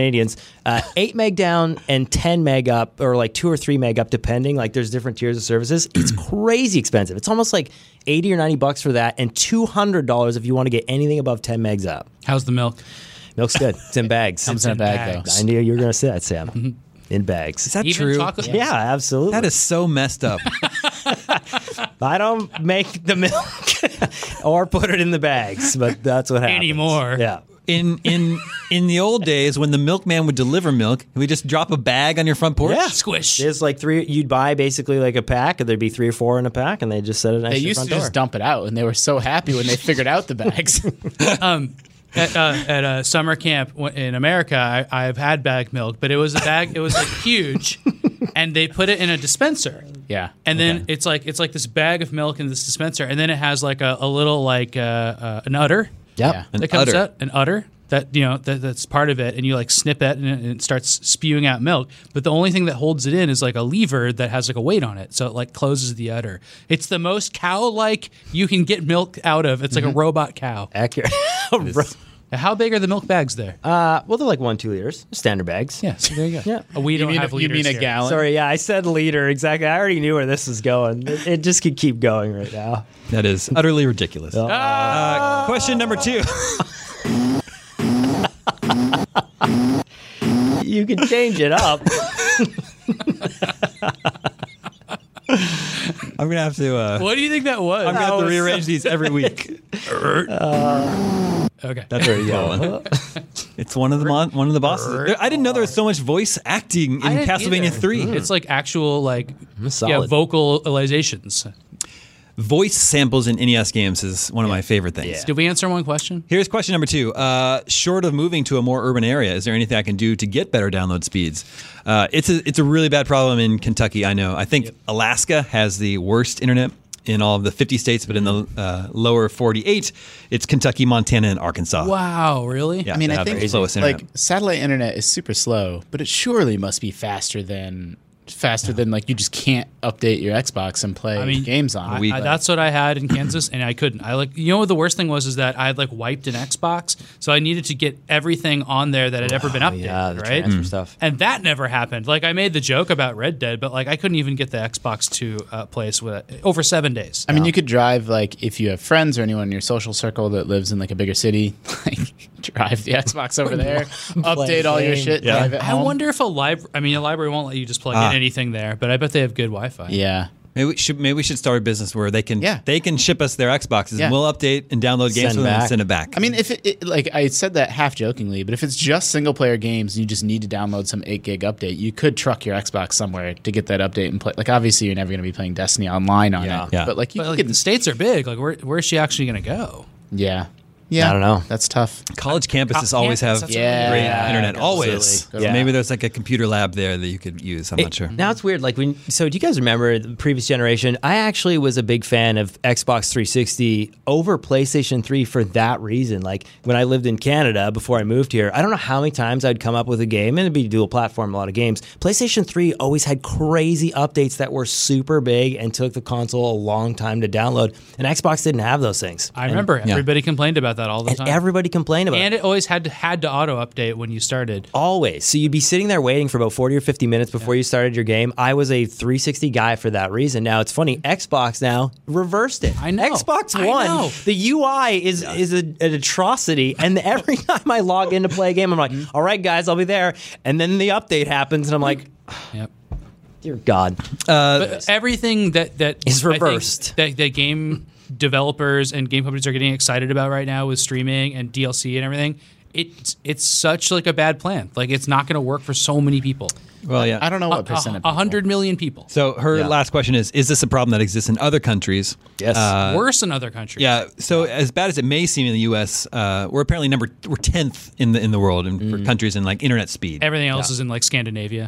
[SPEAKER 4] 8 meg down and 10 meg up, or like 2 or 3 meg up, depending. Like there's different tiers of services. It's crazy expensive. It's almost like $80 or $90 for that, and $200 if you want to get anything above 10 megs up.
[SPEAKER 3] How's the milk?
[SPEAKER 4] Milk's good. It's in bags.
[SPEAKER 5] Comes in a bag
[SPEAKER 3] bags.
[SPEAKER 5] though.
[SPEAKER 4] I knew you were going to say that, Sam. In bags.
[SPEAKER 1] Is that
[SPEAKER 3] Even
[SPEAKER 1] true?
[SPEAKER 3] chocolate?
[SPEAKER 4] Yeah, absolutely.
[SPEAKER 1] That is so messed up.
[SPEAKER 4] I don't make the milk or put it in the bags, but that's what happens.
[SPEAKER 3] Anymore.
[SPEAKER 4] Yeah.
[SPEAKER 1] In the old days, when the milkman would deliver milk, we just drop a bag on your front porch.
[SPEAKER 4] Yeah.
[SPEAKER 3] Squish.
[SPEAKER 4] There's like 3, you'd buy basically like a pack, and there'd be 3 or 4 in a pack, and they just set it next
[SPEAKER 5] They
[SPEAKER 4] to your
[SPEAKER 5] used
[SPEAKER 4] front
[SPEAKER 5] to
[SPEAKER 4] door.
[SPEAKER 5] just dump it out, and they were so happy when they figured out the bags.
[SPEAKER 3] At a summer camp in America, I've had bag milk, but it was a bag. It was like huge, and they put it in a dispenser.
[SPEAKER 5] Yeah.
[SPEAKER 3] And then it's like this bag of milk in this dispenser, and then it has like a little like an udder.
[SPEAKER 4] Yep.
[SPEAKER 5] Yeah.
[SPEAKER 3] That comes
[SPEAKER 1] udder.
[SPEAKER 3] out, an udder that that's part of it, and you like snip it, and it starts spewing out milk. But the only thing that holds it in is like a lever that has like a weight on it, so it like closes the udder. It's the most cow-like you can get milk out of. It's like a robot cow.
[SPEAKER 4] Accurate.
[SPEAKER 3] How big are the milk bags there?
[SPEAKER 4] Well, they're like 1-2 liters. Standard bags.
[SPEAKER 3] Yeah, so there you go.
[SPEAKER 4] Yeah.
[SPEAKER 3] We don't
[SPEAKER 5] mean,
[SPEAKER 3] have
[SPEAKER 5] you
[SPEAKER 3] liters
[SPEAKER 5] mean a
[SPEAKER 3] here.
[SPEAKER 5] gallon?
[SPEAKER 4] Sorry, yeah, I said liter. Exactly. I already knew where this was going. It just could keep going right now.
[SPEAKER 1] That is utterly ridiculous. Question number 2.
[SPEAKER 4] You can change it up.
[SPEAKER 1] I'm gonna have to.
[SPEAKER 3] What do you think that was?
[SPEAKER 1] I'm gonna have to
[SPEAKER 4] was
[SPEAKER 1] rearrange these every week.
[SPEAKER 3] Okay.
[SPEAKER 1] That's where you go. It's one of the bosses. I didn't know there was so much voice acting in
[SPEAKER 3] I didn't
[SPEAKER 1] Castlevania
[SPEAKER 3] either.
[SPEAKER 1] 3.
[SPEAKER 3] It's like actual like
[SPEAKER 4] solid.
[SPEAKER 3] vocalizations.
[SPEAKER 1] Voice samples in NES games is one of my favorite things.
[SPEAKER 4] Yeah.
[SPEAKER 3] Did we answer one question?
[SPEAKER 1] Here's question number 2. Short of moving to a more urban area, is there anything I can do to get better download speeds? It's a really bad problem in Kentucky, I know. I think Alaska has the worst internet in all of the 50 states, but in the lower 48, it's Kentucky, Montana, and Arkansas.
[SPEAKER 3] Wow, really?
[SPEAKER 1] Yeah,
[SPEAKER 5] I mean,
[SPEAKER 1] they
[SPEAKER 5] I
[SPEAKER 1] have
[SPEAKER 5] think
[SPEAKER 1] the slowest internet.
[SPEAKER 5] like satellite internet is super slow, but it surely must be faster than like you just can't update your Xbox and play games on it.
[SPEAKER 3] That's what I had in Kansas, and I couldn't. I like, you know what the worst thing was is that I had like wiped an Xbox, so I needed to get everything on there that had ever been updated,
[SPEAKER 4] Yeah, the
[SPEAKER 3] right?
[SPEAKER 4] transfer stuff.
[SPEAKER 3] And that never happened. Like I made the joke about Red Dead, but like I couldn't even get the Xbox to place with it over 7 days.
[SPEAKER 5] I mean, you could drive, like, if you have friends or anyone in your social circle that lives in, like, a bigger city, like, drive the Xbox over there, update all your
[SPEAKER 4] game.
[SPEAKER 5] shit, drive it
[SPEAKER 3] I
[SPEAKER 5] home.
[SPEAKER 3] wonder if a library won't let you just plug in anything there, but I bet they have good Wi-Fi.
[SPEAKER 5] Yeah.
[SPEAKER 1] Maybe we should start a business where they can ship us their Xboxes
[SPEAKER 5] Yeah.
[SPEAKER 1] and we'll update and download games
[SPEAKER 4] Send
[SPEAKER 1] for them and
[SPEAKER 4] back.
[SPEAKER 1] send it back.
[SPEAKER 5] I mean, if it like I said that half jokingly, but if it's just single player games and you just need to download some 8 gig update, you could truck your Xbox somewhere to get that update and play. Like, obviously, you're never going to be playing Destiny online on it.
[SPEAKER 1] Yeah.
[SPEAKER 5] But like, you
[SPEAKER 3] But like
[SPEAKER 5] could,
[SPEAKER 3] the states are big. Like where's she actually going to go?
[SPEAKER 5] yeah,
[SPEAKER 4] I don't know.
[SPEAKER 5] That's tough.
[SPEAKER 1] College campuses always
[SPEAKER 3] campus,
[SPEAKER 1] have
[SPEAKER 3] that's
[SPEAKER 5] Yeah.
[SPEAKER 1] great
[SPEAKER 5] Yeah,
[SPEAKER 1] internet. Always.
[SPEAKER 5] absolutely.
[SPEAKER 1] So maybe there's like a computer lab there that you could use. I'm not sure.
[SPEAKER 4] Now it's weird. Like so do you guys remember the previous generation? I actually was a big fan of Xbox 360 over PlayStation 3 for that reason. Like when I lived in Canada before I moved here, I don't know how many times I'd come up with a game, and it'd be dual platform, a lot of games. PlayStation 3 always had crazy updates that were super big and took the console a long time to download. And Xbox didn't have those things.
[SPEAKER 3] I remember everybody complained about that all the
[SPEAKER 4] And
[SPEAKER 3] time.
[SPEAKER 4] everybody complained about it.
[SPEAKER 3] And it always had to auto update when you started.
[SPEAKER 4] Always. So you'd be sitting there waiting for about 40 or 50 minutes before you started your game. I was a 360 guy for that reason. Now, it's funny. Xbox now reversed it.
[SPEAKER 3] I know.
[SPEAKER 4] Xbox
[SPEAKER 3] I
[SPEAKER 4] One,
[SPEAKER 3] know.
[SPEAKER 4] the UI is an atrocity. And every time I log in to play a game, I'm like, all right, guys, I'll be there. And then the update happens, and I'm like,
[SPEAKER 3] Yep.
[SPEAKER 4] dear God.
[SPEAKER 3] But everything that
[SPEAKER 4] Is
[SPEAKER 3] I think
[SPEAKER 4] reversed.
[SPEAKER 3] that game developers and game companies are getting excited about right now with streaming and DLC and everything. It's such like a bad plan. Like it's not going to work for so many people.
[SPEAKER 1] Well, yeah.
[SPEAKER 5] I don't know what percent of people.
[SPEAKER 3] 100 million people.
[SPEAKER 1] So her last question is this a problem that exists in other countries?
[SPEAKER 4] Yes.
[SPEAKER 3] Worse in other countries.
[SPEAKER 1] Yeah. So as bad as it may seem in the U.S., we're apparently we're 10th in the world for countries in like internet speed.
[SPEAKER 3] Everything else is in like Scandinavia.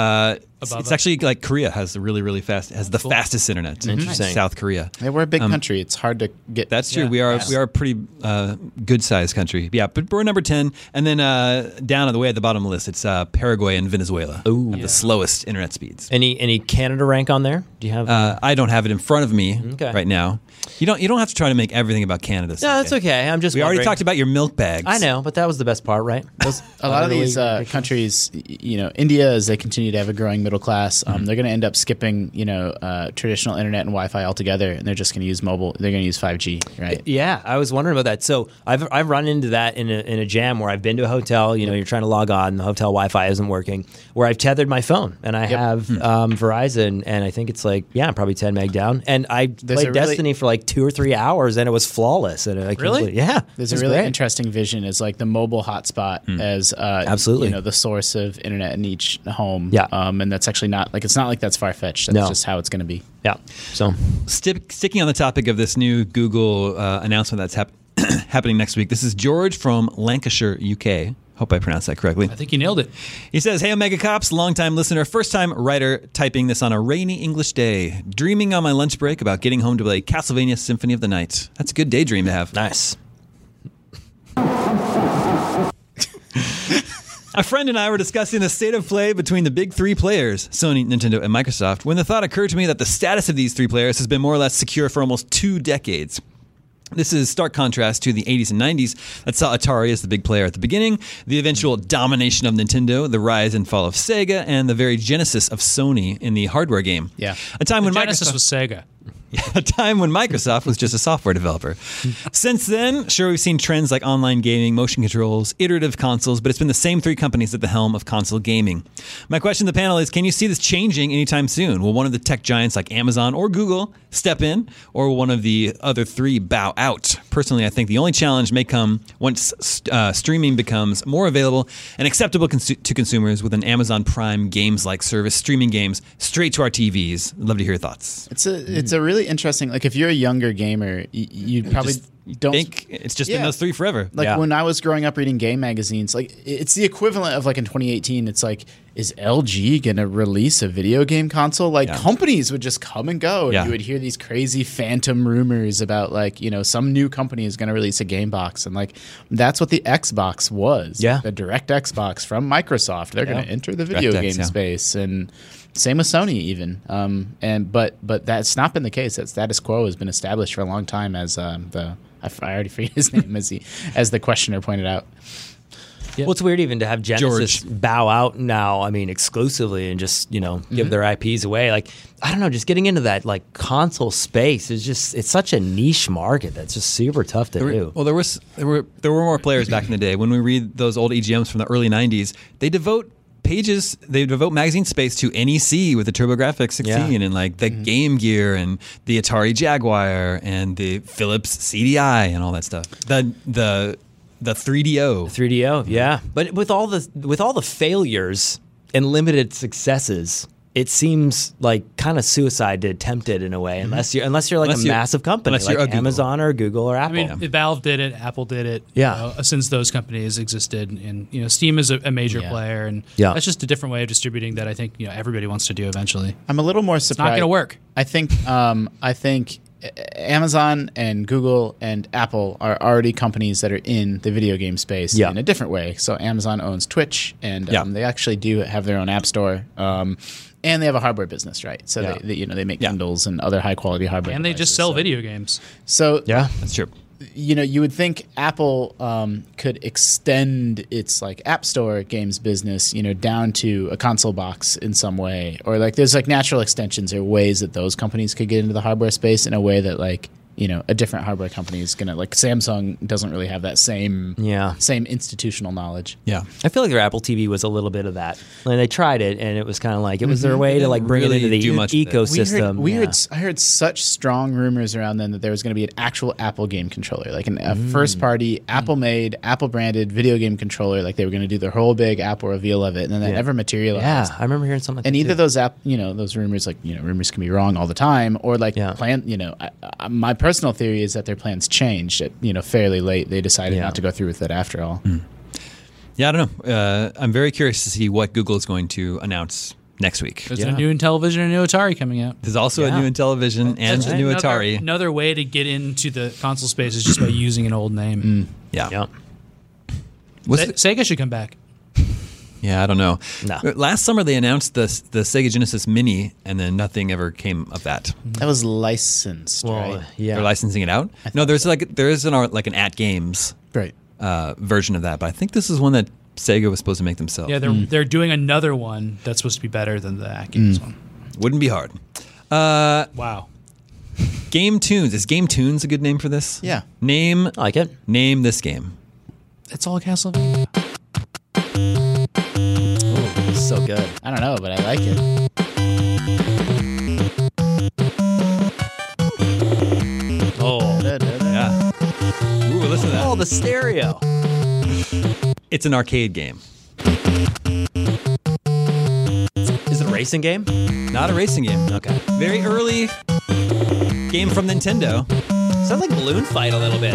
[SPEAKER 1] It's
[SPEAKER 3] us.
[SPEAKER 1] actually like Korea has the really fast fastest internet.
[SPEAKER 4] Interesting.
[SPEAKER 1] South Korea.
[SPEAKER 5] Yeah, we're a big country. It's hard to get.
[SPEAKER 1] That's true. We are a pretty good sized country. Yeah, but we're number 10, and then down on the way at the bottom of the list, it's Paraguay and Venezuela.
[SPEAKER 4] Ooh.
[SPEAKER 1] have the slowest internet speeds.
[SPEAKER 4] Any Canada rank on there? Do you have?
[SPEAKER 1] I don't have it in front of me
[SPEAKER 4] Okay.
[SPEAKER 1] right now. You don't have to try to make everything about Canada.
[SPEAKER 4] no, that's okay. I'm just.
[SPEAKER 1] We already
[SPEAKER 4] wondering.
[SPEAKER 1] talked about your milk bags.
[SPEAKER 4] I know, but that was the best part, right?
[SPEAKER 5] A lot of these countries, India, as they continue to have a growing middle class, they're going to end up skipping, traditional internet and Wi-Fi altogether, and they're just going to use mobile. They're going to use 5G, right?
[SPEAKER 4] Yeah, I was wondering about that. So I've run into that in a jam where I've been to a hotel. You're trying to log on, the hotel Wi-Fi isn't working. Where I've tethered my phone, and I have Verizon, and I think it's probably 10 meg down. And I played Destiny for 2 or 3 hours, and it was flawless. And
[SPEAKER 3] Really?
[SPEAKER 4] Yeah.
[SPEAKER 5] There's a really interesting vision is the mobile hotspot as
[SPEAKER 4] Absolutely.
[SPEAKER 5] the source of internet in each home.
[SPEAKER 4] Yeah.
[SPEAKER 5] And that's actually not it's not like that's far fetched. That's just how it's going to be.
[SPEAKER 4] Yeah. So
[SPEAKER 1] Sticking on the topic of this new Google announcement that's happening next week, this is George from Lancashire, UK. Hope I pronounced that correctly.
[SPEAKER 3] I think you nailed it.
[SPEAKER 1] He says, "Hey, Omega Cops, longtime listener, first-time writer, typing this on a rainy English day. Dreaming on my lunch break about getting home to play Castlevania Symphony of the Night. That's a good daydream to have."
[SPEAKER 4] nice.
[SPEAKER 1] A friend and I were discussing the state of play between the big three players, Sony, Nintendo, and Microsoft, when the thought occurred to me that the status of these three players has been more or less secure for almost 2 decades. This is stark contrast to the 80s and 90s that saw Atari as the big player at the beginning, the eventual domination of Nintendo, the rise and fall of Sega, and the very genesis of Sony in the hardware game.
[SPEAKER 5] Yeah.
[SPEAKER 1] A time when
[SPEAKER 3] Genesis
[SPEAKER 1] Microsoft
[SPEAKER 3] was Sega.
[SPEAKER 1] a time when Microsoft was just a software developer. Since then, sure, we've seen trends like online gaming, motion controls, iterative consoles, but it's been the same 3 companies at the helm of console gaming. My question to the panel is, can you see this changing anytime soon? Will one of the tech giants like Amazon or Google step in, or will one of the other 3 bow out? Personally, I think the only challenge may come once streaming becomes more available and acceptable to consumers with an Amazon Prime Games-like service, streaming games straight to our TVs. I'd love to hear your thoughts.
[SPEAKER 5] It's a really interesting. If you're a younger gamer, you probably don't
[SPEAKER 1] think it's just been those 3 forever.
[SPEAKER 5] When I was growing up reading game magazines, it's the equivalent of in 2018. It's is LG gonna release a video game console? Companies would just come and go, and you would hear these crazy phantom rumors about some new company is gonna release a game box, and that's what the Xbox was.
[SPEAKER 4] Yeah,
[SPEAKER 5] the Direct Xbox from Microsoft. They're gonna enter the video game space, and same with Sony even. But that's not been the case. That status quo has been established for a long time as I already forget his name as the questioner pointed out.
[SPEAKER 4] Yeah. Well, it's weird even to have Genesis bow out now, exclusively and just, give their IPs away. I don't know, just getting into that console space is it's such a niche market that's just super tough to do.
[SPEAKER 1] Well, there were more players back in the day. When we read those old EGMs from the early 90s, they devote magazine space to NEC with the TurboGrafx 16 and the Game Gear and the Atari Jaguar and the Philips CDI and all that stuff. The 3DO.
[SPEAKER 4] 3DO, yeah. But with all the failures and limited successes, it seems kind of suicide to attempt it in a way, unless you're a massive company like Amazon or Google or Apple.
[SPEAKER 3] Valve did it, Apple did it.
[SPEAKER 4] Yeah.
[SPEAKER 3] Since those companies existed, and Steam is a major player, and that's just a different way of distributing that I think everybody wants to do eventually.
[SPEAKER 5] I'm a little more surprised.
[SPEAKER 3] It's not going to work.
[SPEAKER 5] I think Amazon and Google and Apple are already companies that are in the video game space in a different way. So Amazon owns Twitch, and they actually do have their own app store. And they have a hardware business, right? So they make Kindles and other high quality hardware.
[SPEAKER 3] And they just sell video games.
[SPEAKER 5] So
[SPEAKER 1] that's true.
[SPEAKER 5] You would think Apple could extend its App Store games business, down to a console box in some way, or there's natural extensions or ways that those companies could get into the hardware space in a way that a different hardware company is gonna Samsung doesn't really have that same institutional knowledge.
[SPEAKER 1] Yeah,
[SPEAKER 4] I feel like their Apple TV was a little bit of that. They tried it, and it was kind of it was their way to bring it into the ecosystem.
[SPEAKER 5] I heard such strong rumors around then that there was going to be an actual Apple game controller, a first party Apple made, Apple branded video game controller. They were going to do their whole big Apple reveal of it, and then that never materialized.
[SPEAKER 4] Yeah, I remember hearing something.
[SPEAKER 5] And either those those rumors, rumors can be wrong all the time, or my personal theory is that their plans changed at fairly late. They decided not to go through with it after all.
[SPEAKER 1] Yeah, I don't know. I'm very curious to see what Google is going to announce next week.
[SPEAKER 3] There's a new Intellivision and a new Atari coming out.
[SPEAKER 1] There's also a new Intellivision and a new Atari.
[SPEAKER 3] Another way to get into the console space is just by using an old name.
[SPEAKER 1] Yeah.
[SPEAKER 3] Sega should come back.
[SPEAKER 1] Yeah, I don't know.
[SPEAKER 4] No.
[SPEAKER 1] Last summer they announced the Sega Genesis Mini, and then nothing ever came of that.
[SPEAKER 5] That was licensed, right?
[SPEAKER 4] Yeah.
[SPEAKER 1] They're licensing it out. No, there's an At Games
[SPEAKER 5] Right.
[SPEAKER 1] version of that, but I think this is one that Sega was supposed to make themselves.
[SPEAKER 3] Yeah, they're doing another one that's supposed to be better than the At Games one.
[SPEAKER 1] Wouldn't be hard.
[SPEAKER 3] Wow.
[SPEAKER 1] Game Tunes. Is Game Tunes a good name for this?
[SPEAKER 5] Yeah.
[SPEAKER 1] Name
[SPEAKER 4] I like it.
[SPEAKER 1] this game.
[SPEAKER 3] It's all Castlevania.
[SPEAKER 4] So good.
[SPEAKER 5] I don't know, but I like it.
[SPEAKER 4] Oh.
[SPEAKER 1] Yeah. Ooh, listen to that.
[SPEAKER 4] Oh, the stereo.
[SPEAKER 1] It's an arcade game.
[SPEAKER 4] Is it a racing game?
[SPEAKER 1] Not a racing game.
[SPEAKER 4] Okay.
[SPEAKER 1] Very early game from Nintendo.
[SPEAKER 4] Sounds like Balloon Fight a little bit.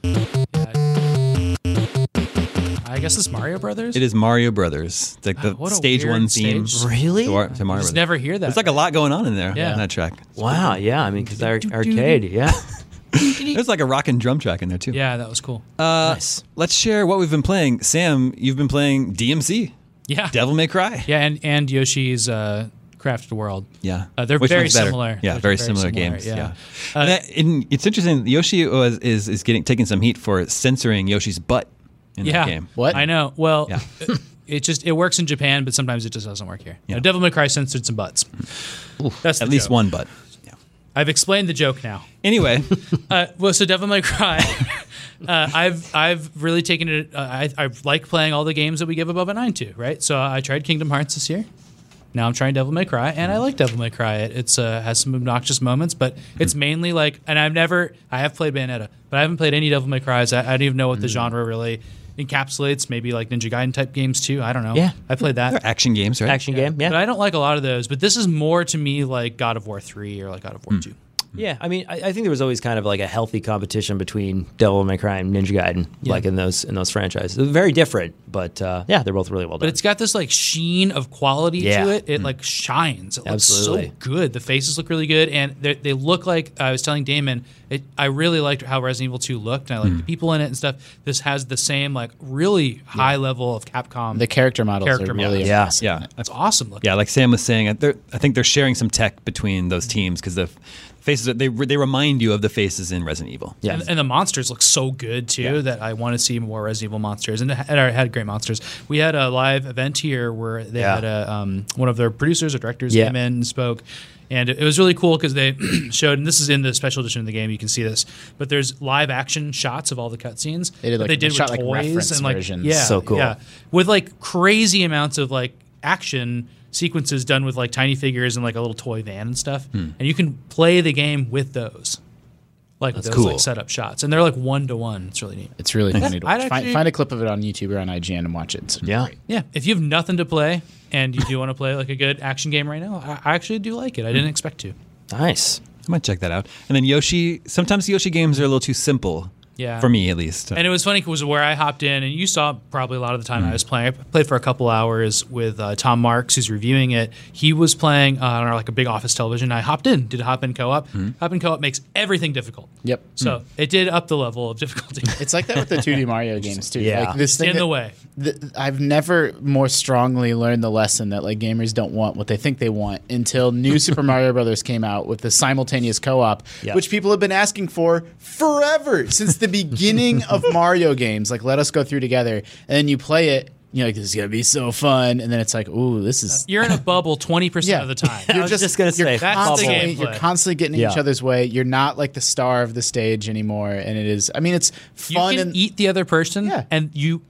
[SPEAKER 3] I guess it's Mario Brothers.
[SPEAKER 1] It is Mario Brothers. Like the
[SPEAKER 3] What a
[SPEAKER 1] stage
[SPEAKER 3] weird
[SPEAKER 1] one theme.
[SPEAKER 3] stage.
[SPEAKER 4] Really?
[SPEAKER 1] To Mario
[SPEAKER 3] Just
[SPEAKER 1] Brothers.
[SPEAKER 3] never hear that.
[SPEAKER 1] There's like a lot going on in there.
[SPEAKER 3] Yeah.
[SPEAKER 1] In that track.
[SPEAKER 4] Wow. Yeah. I mean, because arcade. Yeah.
[SPEAKER 1] There's like a rock and drum track in there too.
[SPEAKER 3] Yeah, that was cool.
[SPEAKER 4] Nice.
[SPEAKER 1] Let's share what we've been playing. Sam, you've been playing DMC,
[SPEAKER 3] Yeah.
[SPEAKER 1] Devil May Cry.
[SPEAKER 3] Yeah, and Yoshi's Crafted World.
[SPEAKER 1] Yeah.
[SPEAKER 3] They're
[SPEAKER 1] Which
[SPEAKER 3] very
[SPEAKER 1] one's better?
[SPEAKER 3] similar.
[SPEAKER 1] Yeah,
[SPEAKER 3] They're
[SPEAKER 1] very similar games.
[SPEAKER 3] Yeah.
[SPEAKER 1] It's interesting. Yoshi is taking some heat for censoring Yoshi's butt in that game.
[SPEAKER 5] What?
[SPEAKER 3] I know. Well,
[SPEAKER 1] Yeah.
[SPEAKER 3] it works in Japan, but sometimes it just doesn't work here.
[SPEAKER 1] Yeah.
[SPEAKER 3] Devil May Cry censored some butts. That's
[SPEAKER 1] At
[SPEAKER 3] the
[SPEAKER 1] least
[SPEAKER 3] joke.
[SPEAKER 1] one butt. Yeah.
[SPEAKER 3] I've explained the joke now.
[SPEAKER 1] Anyway,
[SPEAKER 3] So Devil May Cry, I've really taken it. I like playing all the games that we give above a 9 to. Right. So I tried Kingdom Hearts this year. Now I'm trying Devil May Cry, and I like Devil May Cry. It's has some obnoxious moments, but it's mainly like. And I have played Bayonetta, but I haven't played any Devil May Cries. I don't even know what the genre really encapsulates. Maybe like Ninja Gaiden type games too. I don't know.
[SPEAKER 4] Yeah.
[SPEAKER 3] I played that.
[SPEAKER 1] they're action games, right?
[SPEAKER 4] Action game. Yeah.
[SPEAKER 3] But I don't like a lot of those. But this is more to me like God of War 3 or like God of War 2.
[SPEAKER 4] Yeah, I mean, I think there was always kind of like a healthy competition between Devil May Cry and Ninja Gaiden, like in those franchises. They're very different, but yeah, they're both really well done.
[SPEAKER 3] But it's got this like sheen of quality
[SPEAKER 4] Yeah.
[SPEAKER 3] to it. It like shines. It looks
[SPEAKER 4] Absolutely.
[SPEAKER 3] so good. The faces look really good, and they look like I was telling Damon. I really liked how Resident Evil 2 looked, and I like the people in it and stuff. This has the same like really high level of Capcom.
[SPEAKER 5] The character models
[SPEAKER 3] Character
[SPEAKER 5] are really
[SPEAKER 3] models.
[SPEAKER 4] Yeah.
[SPEAKER 5] impressive.
[SPEAKER 1] Yeah.
[SPEAKER 3] It's awesome looking.
[SPEAKER 1] Yeah, like Sam was saying, I think they're sharing some tech between those teams because the faces they remind you of the faces in Resident Evil.
[SPEAKER 4] Yeah.
[SPEAKER 3] And the monsters look so good too that I want to see more Resident Evil monsters, and it had great monsters. We had a live event here where they had one of their producers or directors came in and spoke, and it was really cool because they showed, and this is in the special edition of the game, you can see this, but there's live action shots of all the cutscenes.
[SPEAKER 5] They did, like,
[SPEAKER 3] they did
[SPEAKER 5] shot,
[SPEAKER 3] with
[SPEAKER 5] like,
[SPEAKER 3] toys
[SPEAKER 5] reference
[SPEAKER 3] and like
[SPEAKER 5] versions.
[SPEAKER 4] So cool.
[SPEAKER 3] yeah, with like crazy amounts of like action sequences done with like tiny figures and like a little toy van and stuff, and you can play the game with those, like those
[SPEAKER 1] cool.
[SPEAKER 3] like setup shots, and they're like 1-to-1. It's really neat.
[SPEAKER 5] It's really funny to
[SPEAKER 3] I'd
[SPEAKER 5] watch.
[SPEAKER 3] actually-
[SPEAKER 5] Find a clip of it on YouTube or on IGN and watch it. It's
[SPEAKER 4] Yeah.
[SPEAKER 5] great.
[SPEAKER 3] Yeah, if you have nothing to play and you do want to play like a good action game right now, I actually do like it. I didn't expect to.
[SPEAKER 4] Nice.
[SPEAKER 1] I might check that out. And then Yoshi, sometimes Yoshi games are a little too simple.
[SPEAKER 3] Yeah.
[SPEAKER 1] For me, at least.
[SPEAKER 3] And it was funny because where I hopped in, and you saw probably a lot of the time I was playing. I played for a couple hours with Tom Marks, who's reviewing it. He was playing on like a big office television. I hopped in, did a hop-in co-op. Hop-in co-op makes everything difficult.
[SPEAKER 5] Yep.
[SPEAKER 3] So it did up the level of difficulty.
[SPEAKER 5] It's like that with the 2D Mario games too.
[SPEAKER 4] Yeah.
[SPEAKER 5] Like this thing
[SPEAKER 3] in the
[SPEAKER 5] that-
[SPEAKER 3] way.
[SPEAKER 5] I've never more strongly learned the lesson that like gamers don't want what they think they want until New Super Mario Brothers came out with the simultaneous co-op,
[SPEAKER 4] Yep.
[SPEAKER 5] which people have been asking for forever since the beginning of Mario games. Like, let us go through together, and then you play it. You're like, this is gonna be so fun, and then it's like, ooh, this is.
[SPEAKER 3] You're in a bubble 20% of the time.
[SPEAKER 4] I was just gonna say,
[SPEAKER 5] You're
[SPEAKER 3] That's the
[SPEAKER 5] constantly,
[SPEAKER 3] gameplay.
[SPEAKER 5] you're constantly getting in
[SPEAKER 4] Yeah.
[SPEAKER 5] each other's way. You're not like the star of the stage anymore, and it is. I mean, it's
[SPEAKER 3] You
[SPEAKER 5] fun
[SPEAKER 3] can
[SPEAKER 5] and
[SPEAKER 3] eat the other person,
[SPEAKER 5] Yeah.
[SPEAKER 3] and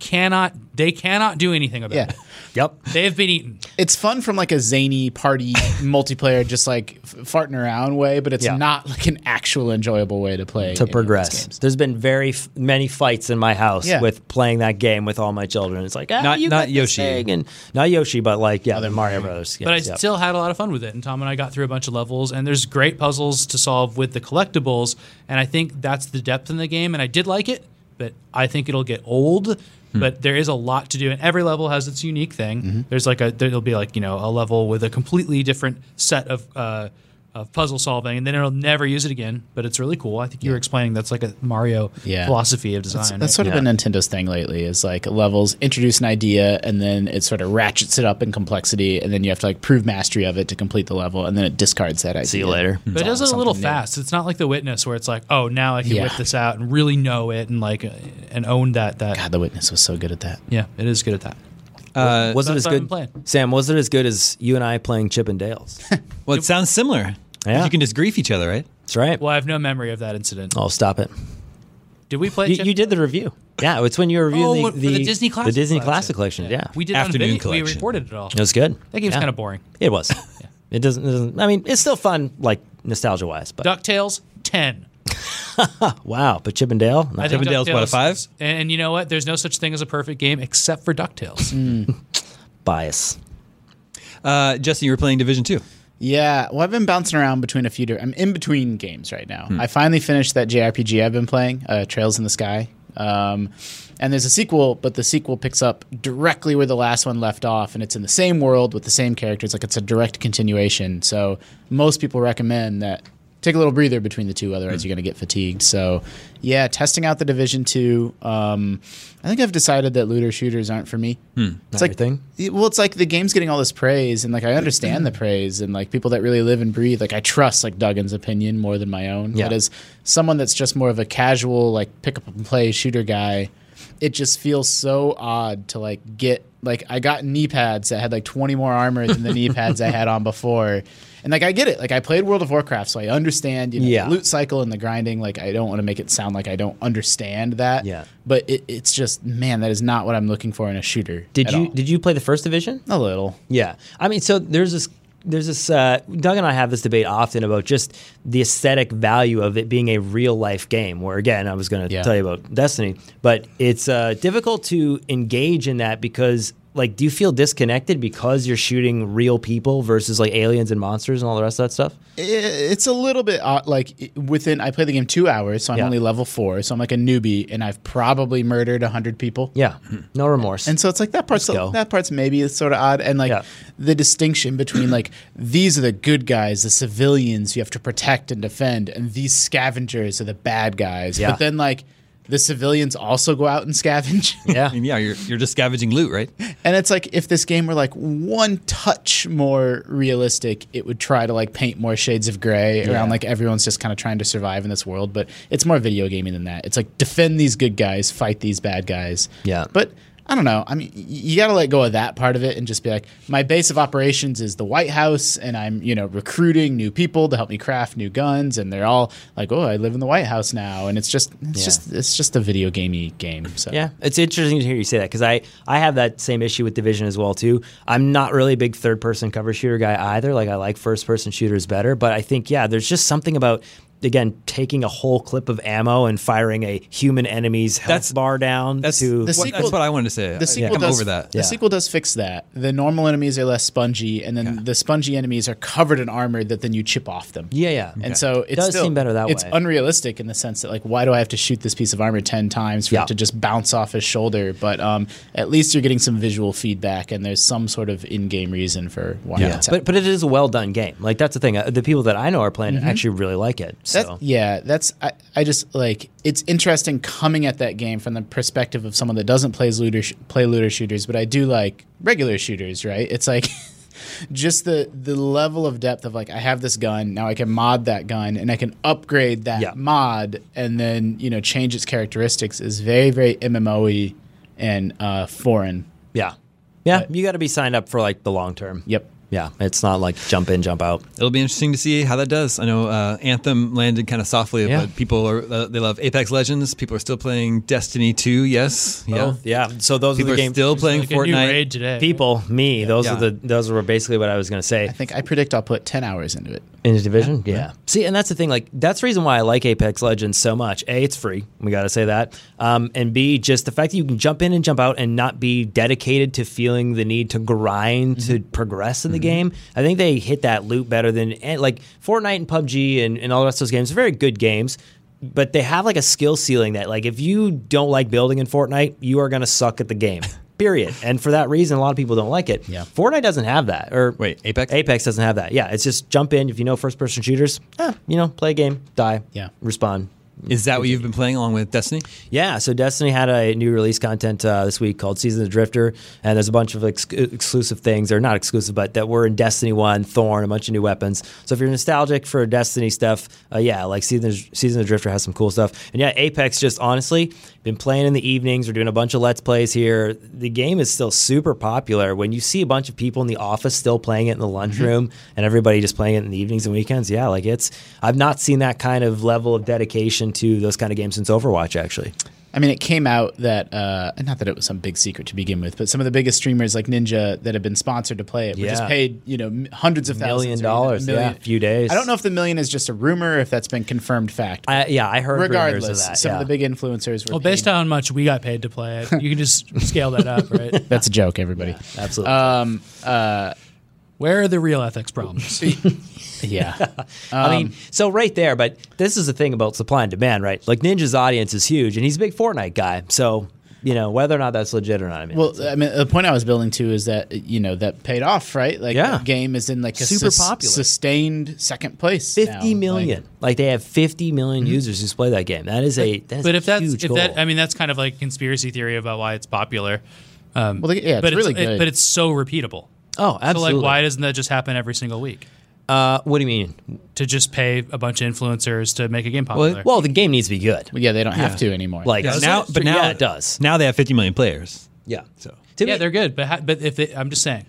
[SPEAKER 3] they cannot do anything about
[SPEAKER 5] yeah.
[SPEAKER 3] it.
[SPEAKER 4] Yep.
[SPEAKER 3] They have been eaten.
[SPEAKER 5] It's fun from like a zany party multiplayer, just like farting around way, but it's
[SPEAKER 4] Yeah.
[SPEAKER 5] not like an actual enjoyable way to play.
[SPEAKER 4] To
[SPEAKER 5] any of these
[SPEAKER 4] progress.
[SPEAKER 5] games.
[SPEAKER 4] There's been very many fights in my house
[SPEAKER 5] Yeah.
[SPEAKER 4] with playing that game with all my children. It's like,
[SPEAKER 1] Not-
[SPEAKER 4] you
[SPEAKER 1] not
[SPEAKER 4] got this
[SPEAKER 1] Yoshi.
[SPEAKER 4] thing, and not Yoshi, but like the Mario Brothers.
[SPEAKER 3] But I
[SPEAKER 4] games, yep.
[SPEAKER 3] still had a lot of fun with it. And Tom and I got through a bunch of levels, and there's great puzzles to solve with the collectibles. And I think that's the depth in the game. And I did like it, but I think it'll get old. But there is a lot to do, and every level has its unique thing. There's like there'll be like a level with a completely different set of of puzzle solving, and then it'll never use it again. But it's really cool. I think you were explaining that's like a Mario philosophy of design.
[SPEAKER 5] That's sort of been Nintendo's thing lately. Is like levels introduce an idea, and then it sort of ratchets it up in complexity, and then you have to like prove mastery of it to complete the level, and then it discards that idea.
[SPEAKER 4] See you later.
[SPEAKER 3] But it does it a little
[SPEAKER 5] Something new.
[SPEAKER 3] fast. It's not like The Witness where it's like, oh, now I can whip this out and really know it and like and own that.
[SPEAKER 5] God, The Witness was so good at that.
[SPEAKER 3] Yeah, it is good at that.
[SPEAKER 4] Was it
[SPEAKER 3] that's
[SPEAKER 4] as
[SPEAKER 3] what I've been
[SPEAKER 4] good,
[SPEAKER 3] playing.
[SPEAKER 4] Sam? Was it as good as you and I playing Chip and Dale's?
[SPEAKER 1] Well, it sounds similar.
[SPEAKER 4] Yeah.
[SPEAKER 1] You can just grief each other, right?
[SPEAKER 4] That's right.
[SPEAKER 3] Well, I have no memory of that incident.
[SPEAKER 4] Oh, stop it!
[SPEAKER 3] Did we play?
[SPEAKER 4] You did the review. Yeah, it's when you were reviewing
[SPEAKER 3] for the Disney Classic.
[SPEAKER 4] the Disney Classic Collection. Yeah,
[SPEAKER 3] We did
[SPEAKER 1] Afternoon
[SPEAKER 3] on video. We
[SPEAKER 1] collection.
[SPEAKER 3] recorded it all.
[SPEAKER 4] it was good.
[SPEAKER 3] That game's
[SPEAKER 4] Yeah.
[SPEAKER 3] kind of boring.
[SPEAKER 4] It was. It doesn't. I mean, it's still fun, like nostalgia wise. But
[SPEAKER 3] DuckTales 10.
[SPEAKER 4] wow, but Chip and Dale.
[SPEAKER 3] I think
[SPEAKER 1] Chip and Dale's what, a 5?
[SPEAKER 3] And you know what? There's no such thing as a perfect game except for DuckTales.
[SPEAKER 4] Bias.
[SPEAKER 1] Jesse, you were playing Division 2.
[SPEAKER 5] Yeah, well, I've been bouncing around between a few. I'm in between games right now. I finally finished that JRPG I've been playing, Trails in the Sky. And there's a sequel, but the sequel picks up directly where the last one left off, and it's in the same world with the same characters. Like it's a direct continuation. So most people recommend that take a little breather between the two, otherwise you're going to get fatigued. So yeah, testing out the Division 2. I think I've decided that looter shooters aren't for me. It's like
[SPEAKER 4] thing.
[SPEAKER 5] Well, it's like the game's getting all this praise, and like I understand the praise, and like people that really live and breathe, like I trust like Duggan's opinion more than my own.
[SPEAKER 4] Yeah.
[SPEAKER 5] But as someone that's just more of a casual like pick up and play shooter guy, it just feels so odd to like get like I got knee pads that had like 20 more armor than the knee pads I had on before. And like I get it. Like I played World of Warcraft, so I understand, you know,
[SPEAKER 4] Yeah.
[SPEAKER 5] the loot cycle and the grinding. Like I don't want to make it sound like I don't understand that.
[SPEAKER 4] Yeah.
[SPEAKER 5] But it's just, man, that is not what I'm looking for in a shooter.
[SPEAKER 4] Did
[SPEAKER 5] at
[SPEAKER 4] you
[SPEAKER 5] all.
[SPEAKER 4] did you play the first Division?
[SPEAKER 5] A little.
[SPEAKER 4] Yeah, I mean, so there's this. Doug and I have this debate often about just the aesthetic value of it being a real life game. Where again, I was going to
[SPEAKER 5] Yeah.
[SPEAKER 4] tell you about Destiny, but it's difficult to engage in that because, like, do you feel disconnected because you're shooting real people versus like aliens and monsters and all the rest of that stuff?
[SPEAKER 5] It's a little bit odd, like within. I played the game 2 hours, so I'm
[SPEAKER 4] Yeah.
[SPEAKER 5] only level 4, so I'm like a newbie, and I've probably murdered 100 people.
[SPEAKER 4] Yeah, no remorse.
[SPEAKER 5] And so it's like that part's
[SPEAKER 4] Let's go.
[SPEAKER 5] maybe sort of odd, and like
[SPEAKER 4] Yeah.
[SPEAKER 5] the distinction between like these are the good guys, the civilians you have to protect and defend, and these scavengers are the bad guys.
[SPEAKER 4] Yeah.
[SPEAKER 5] But then like the civilians also go out and scavenge.
[SPEAKER 4] yeah,
[SPEAKER 1] I mean, yeah, you're just scavenging loot, right?
[SPEAKER 5] And it's like if this game were like one touch more realistic, it would try to like paint more shades of gray around like everyone's just kind of trying to survive in this world. But it's more video gaming than that. It's like defend these good guys, fight these bad guys.
[SPEAKER 4] Yeah.
[SPEAKER 5] But I don't know. I mean, you got to let go of that part of it and just be like, my base of operations is the White House, and I'm, you know, recruiting new people to help me craft new guns, and they're all like, oh, I live in the White House now, and it's just a video gamey game. So
[SPEAKER 4] Yeah, it's interesting to hear you say that because I have that same issue with Division as well too. I'm not really a big third-person cover shooter guy either. Like I like first-person shooters better, but I think there's just something about again taking a whole clip of ammo and firing a human enemy's health bar down
[SPEAKER 1] That's
[SPEAKER 4] to
[SPEAKER 1] that's what I wanted to say.
[SPEAKER 5] The sequel
[SPEAKER 1] I'm
[SPEAKER 5] does,
[SPEAKER 1] over that.
[SPEAKER 5] The sequel does fix that. The normal enemies are less spongy, and then the spongy enemies are covered in armor that then you chip off them.
[SPEAKER 4] yeah.
[SPEAKER 5] And so it
[SPEAKER 4] Does seem better that
[SPEAKER 5] it's
[SPEAKER 4] way.
[SPEAKER 5] unrealistic in the sense that like, why do I have to shoot this piece of armor 10 times for
[SPEAKER 4] Yeah.
[SPEAKER 5] it to just bounce off his shoulder? But at least you're getting some visual feedback, and there's some sort of in-game reason for why that's happening.
[SPEAKER 4] But it is a well done game. Like that's the thing. The people that I know are playing it actually really like it. So
[SPEAKER 5] I just like it's interesting coming at that game from the perspective of someone that doesn't play looter shooters, but I do like regular shooters, right? It's like just the level of depth of like I have this gun, now I can mod that gun and I can upgrade that mod and then, you know, change its characteristics is very, very MMO-y and foreign.
[SPEAKER 4] yeah, you got to be signed up for like the long term.
[SPEAKER 5] Yep.
[SPEAKER 4] Yeah, it's not like jump in, jump out.
[SPEAKER 1] It'll be interesting to see how that does. I know Anthem landed kind of softly,
[SPEAKER 4] Yeah.
[SPEAKER 1] but people are they love Apex Legends. People are still playing Destiny 2. Yes,
[SPEAKER 4] Yeah. So those
[SPEAKER 1] People
[SPEAKER 4] are the
[SPEAKER 1] are
[SPEAKER 4] games.
[SPEAKER 1] still playing
[SPEAKER 3] Like a new
[SPEAKER 1] Fortnite.
[SPEAKER 3] raid today.
[SPEAKER 4] People, me, those
[SPEAKER 1] Yeah.
[SPEAKER 4] those were basically what I was going to say.
[SPEAKER 5] I think I predict I'll put 10 hours into it.
[SPEAKER 4] In the Division? Yeah. See, and that's the thing. Like, that's the reason why I like Apex Legends so much. A, it's free. We got to say that. And B, just the fact that you can jump in and jump out and not be dedicated to feeling the need to grind to progress in the game. I think they hit that loop better than, like, Fortnite and PUBG and all the rest of those games are very good games. But they have, like, a skill ceiling that, like, if you don't like building in Fortnite, you are going to suck at the game. period. And for that reason, a lot of people don't like it.
[SPEAKER 5] Yeah.
[SPEAKER 4] Fortnite doesn't have that. Or
[SPEAKER 1] Wait, Apex?
[SPEAKER 4] Apex doesn't have that. Yeah, it's just jump in. If you know first-person shooters, play a game, die, respawn.
[SPEAKER 1] Is that what you've been playing along with Destiny?
[SPEAKER 4] Yeah, so Destiny had a new release content this week called Season of the Drifter, and there's a bunch of exclusive things, or not exclusive, but that were in Destiny 1, Thorn, a bunch of new weapons. So if you're nostalgic for Destiny stuff, like Season of the Drifter has some cool stuff. And yeah, Apex, just honestly, been playing in the evenings. We're doing a bunch of Let's Plays here. The game is still super popular. When you see a bunch of people in the office still playing it in the lunchroom and everybody just playing it in the evenings and weekends, I've not seen that kind of level of dedication to those kind of games since Overwatch, actually.
[SPEAKER 5] I mean, it came out that, not that it was some big secret to begin with, but some of the biggest streamers like Ninja that have been sponsored to play it were just paid, hundreds of thousands.
[SPEAKER 4] $1 million, a few days.
[SPEAKER 5] I don't know if the million is just a rumor or if that's been confirmed fact.
[SPEAKER 4] I heard
[SPEAKER 5] regardless,
[SPEAKER 4] rumors of that.
[SPEAKER 5] Some of the big influencers were
[SPEAKER 3] Well, based
[SPEAKER 5] paid.
[SPEAKER 3] on how much we got paid to play it, you can just scale that up, right?
[SPEAKER 5] That's a joke, everybody.
[SPEAKER 4] Absolutely.
[SPEAKER 3] Where are the real ethics problems?
[SPEAKER 5] Yeah.
[SPEAKER 4] I mean, so right there, but this is the thing about supply and demand, right? Like Ninja's audience is huge, and he's a big Fortnite guy. So, whether or not that's legit or not,
[SPEAKER 5] the point I was building to is that, that paid off, right? Like,
[SPEAKER 4] Yeah.
[SPEAKER 5] the game is in like a
[SPEAKER 4] Super popular.
[SPEAKER 5] sustained second place.
[SPEAKER 4] 50
[SPEAKER 5] now.
[SPEAKER 4] million. Like they have 50 million users who play that game. That is a
[SPEAKER 3] But if
[SPEAKER 4] huge goal.
[SPEAKER 3] that's kind of like conspiracy theory about why it's popular.
[SPEAKER 5] Well, it's
[SPEAKER 3] but
[SPEAKER 5] really good.
[SPEAKER 3] but it's so repeatable.
[SPEAKER 4] Oh, absolutely.
[SPEAKER 3] So like, why doesn't that just happen every single week?
[SPEAKER 4] What do you mean?
[SPEAKER 3] To just pay a bunch of influencers to make a game popular.
[SPEAKER 4] Well, the game needs to be good.
[SPEAKER 5] Well, yeah, they don't have to anymore.
[SPEAKER 4] Like
[SPEAKER 1] now
[SPEAKER 4] it does.
[SPEAKER 1] Now they have 50 million players.
[SPEAKER 4] Yeah.
[SPEAKER 1] So
[SPEAKER 3] yeah, they're good. But if I'm just saying,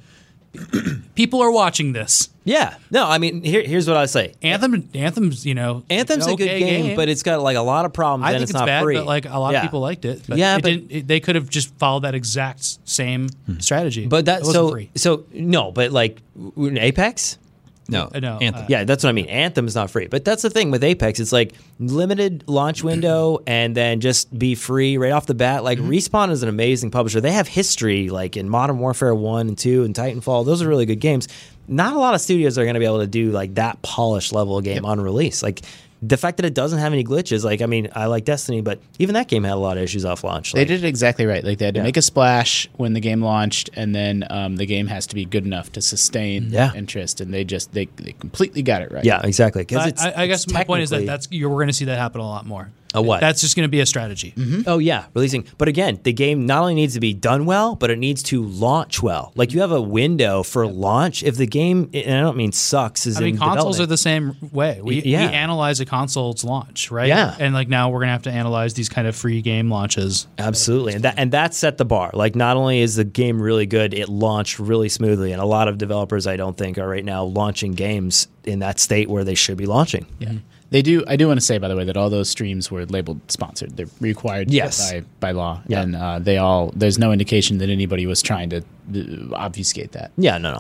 [SPEAKER 3] people are watching this.
[SPEAKER 4] Yeah. No, I mean, here's what I say.
[SPEAKER 3] Anthem's
[SPEAKER 4] Anthem's
[SPEAKER 3] an
[SPEAKER 4] a good
[SPEAKER 3] okay
[SPEAKER 4] game, but it's got like a lot of problems.
[SPEAKER 3] I
[SPEAKER 4] and
[SPEAKER 3] think
[SPEAKER 4] it's
[SPEAKER 3] it's
[SPEAKER 4] not
[SPEAKER 3] bad,
[SPEAKER 4] free.
[SPEAKER 3] but like a lot of people liked it. But
[SPEAKER 4] Yeah,
[SPEAKER 3] they could have just followed that exact same strategy.
[SPEAKER 4] But that
[SPEAKER 3] it wasn't free.
[SPEAKER 4] but like Apex.
[SPEAKER 1] no,
[SPEAKER 3] No,
[SPEAKER 1] Anthem.
[SPEAKER 4] Yeah, that's what I mean. Anthem is not free. But that's the thing with Apex. It's like limited launch window and then just be free right off the bat. Like Respawn is an amazing publisher. They have history like in Modern Warfare 1 and 2 and Titanfall. Those are really good games. Not a lot of studios are going to be able to do like that polished level of game on release. Like the fact that it doesn't have any glitches, like, I mean, I like Destiny, but even that game had a lot of issues off launch.
[SPEAKER 5] They
[SPEAKER 4] Like,
[SPEAKER 5] did it exactly right. Like they had to make a splash when the game launched, and then the game has to be good enough to sustain interest. And they completely got it right.
[SPEAKER 4] yeah, exactly. Because
[SPEAKER 3] I guess my point is that we're going to see that happen a lot more.
[SPEAKER 4] A what?
[SPEAKER 3] That's just going to be a strategy.
[SPEAKER 4] Oh yeah, releasing. But again, the game not only needs to be done well, but it needs to launch well. Like you have a window for launch. If the game, and I don't mean sucks, is
[SPEAKER 3] I mean,
[SPEAKER 4] in
[SPEAKER 3] consoles
[SPEAKER 4] development.
[SPEAKER 3] are the same way. We analyze a console's launch, right?
[SPEAKER 4] Yeah.
[SPEAKER 3] And like now we're going to have to analyze these kind of free game launches.
[SPEAKER 4] Absolutely, and that set the bar. Like not only is the game really good, it launched really smoothly, and a lot of developers I don't think are right now launching games in that state where they should be launching.
[SPEAKER 5] Yeah. They do. I do want to say, by the way, that all those streams were labeled sponsored. They're required by law, and there's no indication that anybody was trying to obfuscate that.
[SPEAKER 4] Yeah, no.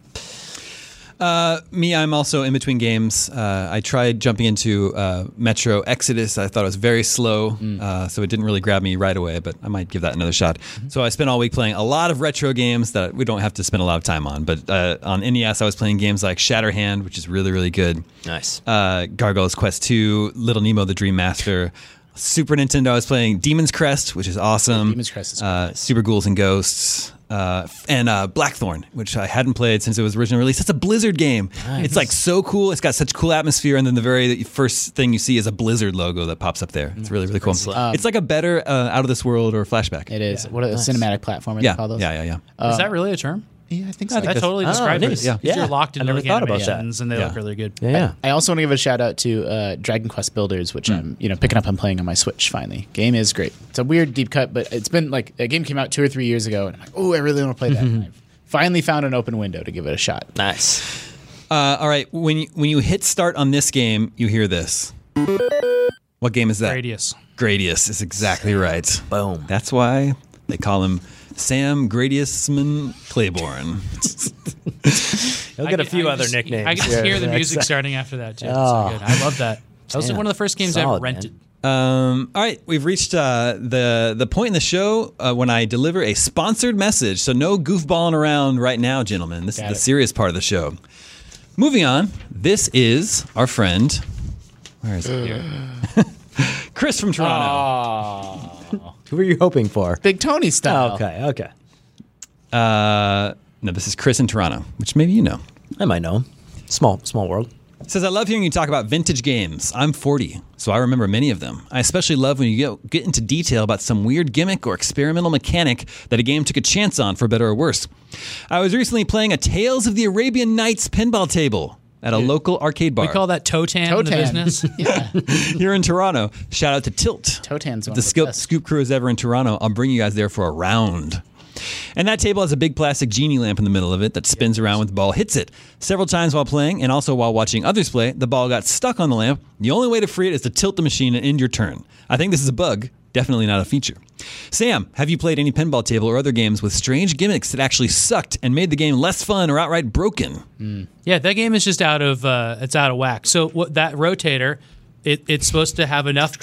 [SPEAKER 1] Me, I'm also in between games. I tried jumping into Metro Exodus. I thought it was very slow, so it didn't really grab me right away, but I might give that another shot. So I spent all week playing a lot of retro games that we don't have to spend a lot of time on. But on NES, I was playing games like Shatterhand, which is really, really good.
[SPEAKER 4] Nice.
[SPEAKER 1] Gargoyle's Quest 2, Little Nemo the Dream Master. Super Nintendo, I was playing Demon's Crest, which is awesome.
[SPEAKER 5] Demon's Crest is cool.
[SPEAKER 1] Super Ghouls and Ghosts. And Blackthorn, which I hadn't played since it was originally released. It's a Blizzard game. Nice. It's like so cool. It's got such cool atmosphere, and then the very first thing you see is a Blizzard logo that pops up there. It's really, really cool. It's like a better Out of This World or Flashback.
[SPEAKER 5] It is. What a cinematic platformer
[SPEAKER 1] Yeah,
[SPEAKER 5] they call those?
[SPEAKER 1] yeah.
[SPEAKER 3] Is that really a term?
[SPEAKER 5] Yeah, I think so.
[SPEAKER 3] That totally describes
[SPEAKER 4] it
[SPEAKER 3] it.
[SPEAKER 4] is. Yeah.
[SPEAKER 3] You're locked
[SPEAKER 4] I
[SPEAKER 3] into
[SPEAKER 4] never
[SPEAKER 3] like
[SPEAKER 4] thought about that.
[SPEAKER 3] animations, and they look really good.
[SPEAKER 4] Yeah.
[SPEAKER 5] I also want to give a shout out to Dragon Quest Builders, which I'm picking up and playing on my Switch finally. Game is great. It's a weird deep cut, but it's been like a game came out 2 or 3 years ago, and I'm like, oh, I really want to play that. And I've finally found an open window to give it a shot.
[SPEAKER 4] Nice.
[SPEAKER 1] All right, when you hit start on this game, you hear this. What game is that?
[SPEAKER 3] Gradius.
[SPEAKER 1] Gradius is exactly right.
[SPEAKER 4] Boom.
[SPEAKER 1] That's why they call him Sam Gradiusman Claiborne.
[SPEAKER 4] He'll get a few other nicknames.
[SPEAKER 3] I can just hear the music starting after that too. It's so good. I love that. That was one of the first games I ever
[SPEAKER 4] Solid,
[SPEAKER 3] rented.
[SPEAKER 1] All right, we've reached the point in the show when I deliver a sponsored message. So no goofballing around right now, gentlemen. This is the serious part of the show. Moving on, this is our friend. Where is it here? Chris from Toronto.
[SPEAKER 4] Who were you hoping for?
[SPEAKER 5] Big Tony style.
[SPEAKER 4] Okay.
[SPEAKER 1] No, this is Chris in Toronto, which maybe you know.
[SPEAKER 4] I might know him. Small world.
[SPEAKER 1] Says, I love hearing you talk about vintage games. I'm 40, so I remember many of them. I especially love when you get into detail about some weird gimmick or experimental mechanic that a game took a chance on, for better or worse. I was recently playing a Tales of the Arabian Nights pinball table at a local arcade bar.
[SPEAKER 3] We call that Totan in the business.
[SPEAKER 5] Yeah.
[SPEAKER 1] Here in Toronto. Shout out to Tilt.
[SPEAKER 5] Totan's one
[SPEAKER 1] The
[SPEAKER 5] of the best.
[SPEAKER 1] Scoop crew is ever in Toronto. I'll bring you guys there for a round. And that table has a big plastic genie lamp in the middle of it that spins around when the ball hits it. Several times while playing and also while watching others play, the ball got stuck on the lamp. The only way to free it is to tilt the machine and end your turn. I think this is a bug, definitely not a feature. Sam, have you played any pinball table or other games with strange gimmicks that actually sucked and made the game less fun or outright broken?
[SPEAKER 3] Yeah, that game is just out of whack. So what that rotator, it's supposed to have enough,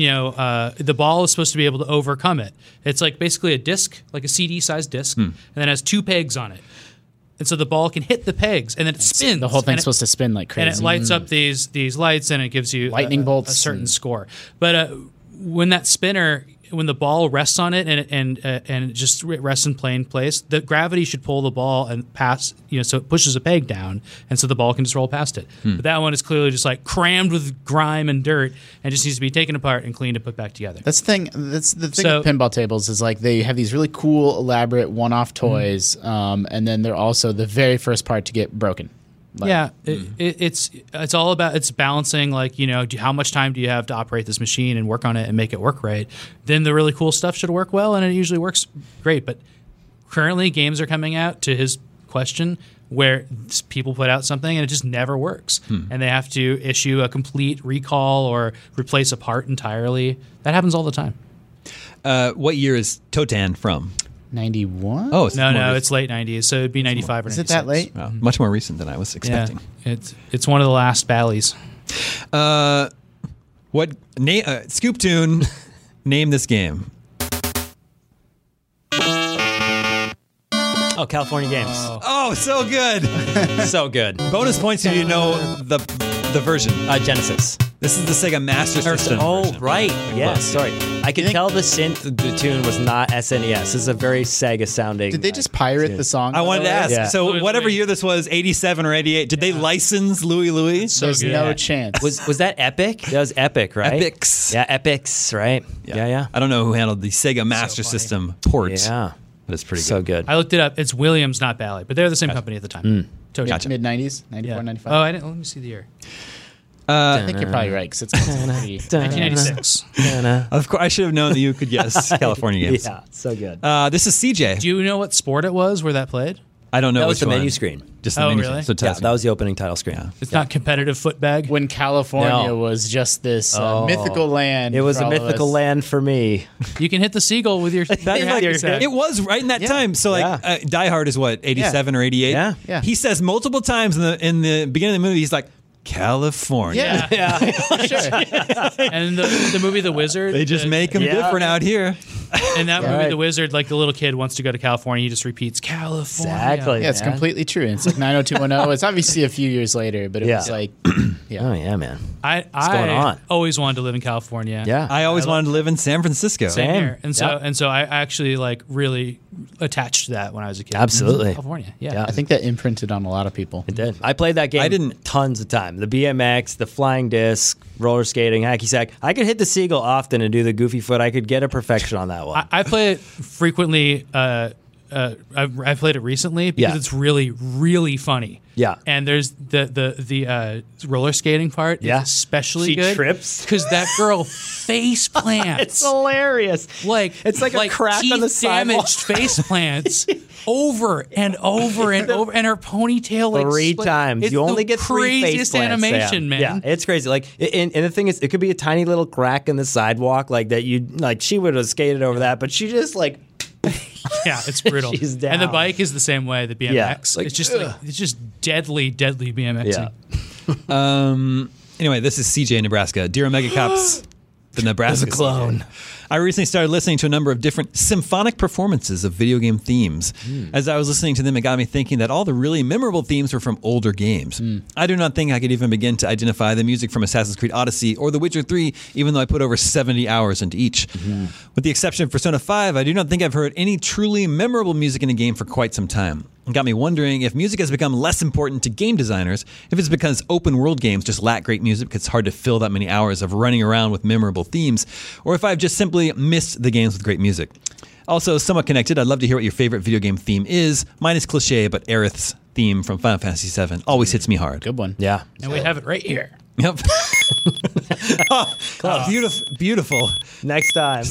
[SPEAKER 3] the ball is supposed to be able to overcome it. It's like basically a disc, like a CD-sized disc, and then it has 2 pegs on it. And so the ball can hit the pegs, and then it spins.
[SPEAKER 5] The whole thing's
[SPEAKER 3] and
[SPEAKER 5] supposed to spin like crazy.
[SPEAKER 3] And it lights up these lights, and it gives you
[SPEAKER 5] Lightning bolts
[SPEAKER 3] a certain
[SPEAKER 5] and-
[SPEAKER 3] score. But when that spinner, when the ball rests on it and it just rests in plain place, the gravity should pull the ball and pass, so it pushes a peg down, and so the ball can just roll past it. But that one is clearly just like crammed with grime and dirt, and just needs to be taken apart and cleaned and put back together.
[SPEAKER 5] That's the thing. That's the thing
[SPEAKER 3] So-
[SPEAKER 5] with pinball tables is like they have these really cool, elaborate one-off toys, and then they're also the very first part to get broken. Like,
[SPEAKER 3] It's all about it's balancing, like, how much time do you have to operate this machine and work on it and make it work right. Then the really cool stuff should work well, and it usually works great. But currently games are coming out, to his question, where people put out something and it just never works, and they have to issue a complete recall or replace a part entirely. That happens all the time.
[SPEAKER 1] What year is Totan from?
[SPEAKER 5] 91?
[SPEAKER 1] Oh, it's more
[SPEAKER 3] No,
[SPEAKER 1] recent.
[SPEAKER 3] it's late 90s, so it'd be 95 or 96.
[SPEAKER 5] Is it that late?
[SPEAKER 1] Wow, much more recent than I was
[SPEAKER 3] Yeah,
[SPEAKER 1] expecting.
[SPEAKER 3] it's one of the last Bally's.
[SPEAKER 1] Scoop Tune, name this game.
[SPEAKER 4] Oh, California Games.
[SPEAKER 1] Oh, so good.
[SPEAKER 4] So good.
[SPEAKER 1] Bonus points if you know the version.
[SPEAKER 4] Genesis.
[SPEAKER 1] This is the Sega Master System version.
[SPEAKER 4] Right. Yes. Sorry. I could tell the synth, the tune was not SNES. This is a very Sega sounding.
[SPEAKER 5] Did they just pirate the song?
[SPEAKER 1] I wanted to ask.
[SPEAKER 4] Yeah.
[SPEAKER 1] So
[SPEAKER 3] Louis
[SPEAKER 1] whatever
[SPEAKER 3] Louis.
[SPEAKER 1] year this was, 87 or 88, did they license Louis Louis?
[SPEAKER 3] So
[SPEAKER 5] There's
[SPEAKER 3] good.
[SPEAKER 5] no chance.
[SPEAKER 4] Was that Epic? That was Epic, right?
[SPEAKER 1] Epics.
[SPEAKER 4] Yeah, Epics, right? Yeah.
[SPEAKER 1] I don't know who handled the Sega Master
[SPEAKER 3] funny.
[SPEAKER 1] System port.
[SPEAKER 4] Yeah.
[SPEAKER 1] But it's pretty
[SPEAKER 4] So
[SPEAKER 1] good.
[SPEAKER 4] good.
[SPEAKER 3] I looked it up. It's Williams, not Bally, but they're the same company at the time. Total.
[SPEAKER 1] Gotcha.
[SPEAKER 5] Mid-90s? 94,
[SPEAKER 3] Yeah.
[SPEAKER 5] 95?
[SPEAKER 3] Oh, I didn't. Let me see the year.
[SPEAKER 5] I think you're probably right, because it's pretty...
[SPEAKER 3] 1986.
[SPEAKER 1] Of course, I should have known that you could guess California Games.
[SPEAKER 4] Yeah, so good.
[SPEAKER 1] This is CJ.
[SPEAKER 3] Do you know what sport it was where that played?
[SPEAKER 1] I don't know
[SPEAKER 4] That
[SPEAKER 1] which
[SPEAKER 4] was the
[SPEAKER 1] one.
[SPEAKER 4] menu screen.
[SPEAKER 1] Just the
[SPEAKER 3] Oh,
[SPEAKER 1] menu
[SPEAKER 3] really?
[SPEAKER 1] screen. So
[SPEAKER 4] Yeah,
[SPEAKER 1] tell
[SPEAKER 4] that was the opening title screen.
[SPEAKER 3] It's not competitive footbag.
[SPEAKER 5] When California
[SPEAKER 4] No.
[SPEAKER 5] was just this mythical land.
[SPEAKER 4] It was
[SPEAKER 5] for
[SPEAKER 4] a
[SPEAKER 5] all of
[SPEAKER 4] mythical
[SPEAKER 5] us.
[SPEAKER 4] land for me.
[SPEAKER 3] You can hit the seagull with your. hacky sack.
[SPEAKER 1] It was right in that time. So like, Die Hard is what, 87 or 88?
[SPEAKER 4] Yeah.
[SPEAKER 5] Yeah.
[SPEAKER 1] He says multiple times in the beginning of the movie, he's like, California.
[SPEAKER 5] Yeah. Sure.
[SPEAKER 3] And the movie The Wizard.
[SPEAKER 1] They just make them
[SPEAKER 4] Yeah.
[SPEAKER 1] different out here.
[SPEAKER 3] In that movie,
[SPEAKER 4] right.
[SPEAKER 3] The Wizard, like the little kid wants to go to California, he just repeats California.
[SPEAKER 4] Exactly.
[SPEAKER 5] Yeah, it's
[SPEAKER 4] man.
[SPEAKER 5] completely true. It's like 90210. It's obviously a few years later, but it
[SPEAKER 4] Yeah.
[SPEAKER 5] was like, yeah.
[SPEAKER 4] Oh, yeah, man.
[SPEAKER 3] I
[SPEAKER 4] going on?
[SPEAKER 3] always wanted to live in California.
[SPEAKER 4] Yeah.
[SPEAKER 1] I always wanted to live in San Francisco.
[SPEAKER 3] Same
[SPEAKER 4] Same.
[SPEAKER 3] here. And so I actually like really attached to that when I was a kid.
[SPEAKER 4] Absolutely.
[SPEAKER 3] California. Yeah.
[SPEAKER 4] Yeah.
[SPEAKER 5] I think that imprinted on a lot of people.
[SPEAKER 4] It did. I played that game
[SPEAKER 1] I didn't-
[SPEAKER 4] tons of time. The BMX, the flying disc, roller skating, hacky sack. I could hit the seagull often and do the goofy foot. I could get a perfection on that one.
[SPEAKER 3] I play it frequently. I played it recently because
[SPEAKER 4] Yeah.
[SPEAKER 3] it's really, really funny.
[SPEAKER 4] Yeah.
[SPEAKER 3] And there's the roller skating part
[SPEAKER 4] Yeah.
[SPEAKER 3] is especially
[SPEAKER 4] She
[SPEAKER 3] good.
[SPEAKER 4] trips.
[SPEAKER 3] Because that girl face plants.
[SPEAKER 4] It's hilarious.
[SPEAKER 3] like
[SPEAKER 4] It's like a crack on the sidewalk.
[SPEAKER 3] damaged face plants over and over and over, and her ponytail like
[SPEAKER 4] Three
[SPEAKER 3] split.
[SPEAKER 4] times.
[SPEAKER 3] It's
[SPEAKER 4] You only
[SPEAKER 3] the
[SPEAKER 4] get three face
[SPEAKER 3] craziest
[SPEAKER 4] plants,
[SPEAKER 3] animation,
[SPEAKER 4] Sam.
[SPEAKER 3] man.
[SPEAKER 4] Yeah, it's crazy. Like, and the thing is, it could be a tiny little crack in the sidewalk, like that. You like, she would have skated over that, but she just like.
[SPEAKER 3] Yeah, it's brutal.
[SPEAKER 4] She's
[SPEAKER 3] And the
[SPEAKER 4] down.
[SPEAKER 3] bike is the same way. The BMX,
[SPEAKER 4] Yeah, like,
[SPEAKER 3] it's just deadly BMXing.
[SPEAKER 4] Yeah.
[SPEAKER 1] Anyway, this is CJ in Nebraska. Dear Omega Cops. the Nebraska
[SPEAKER 4] clone.
[SPEAKER 1] CJ. I recently started listening to a number of different symphonic performances of video game themes. As I was listening to them, it got me thinking that all the really memorable themes were from older games. I do not think I could even begin to identify the music from Assassin's Creed Odyssey or The Witcher 3, even though I put over 70 hours into each. With the exception of Persona 5, I do not think I've heard any truly memorable music in a game for quite some time. It got me wondering if music has become less important to game designers, if it's because open world games just lack great music because it's hard to fill that many hours of running around with memorable themes, or if I've just simply missed the games with great music. Also, somewhat connected, I'd love to hear what your favorite video game theme is. Mine is cliche, but Aerith's theme from Final Fantasy VII always hits me hard.
[SPEAKER 5] Good one.
[SPEAKER 4] Yeah.
[SPEAKER 3] And we have it right here.
[SPEAKER 1] Yep. Beautiful.
[SPEAKER 4] Next time.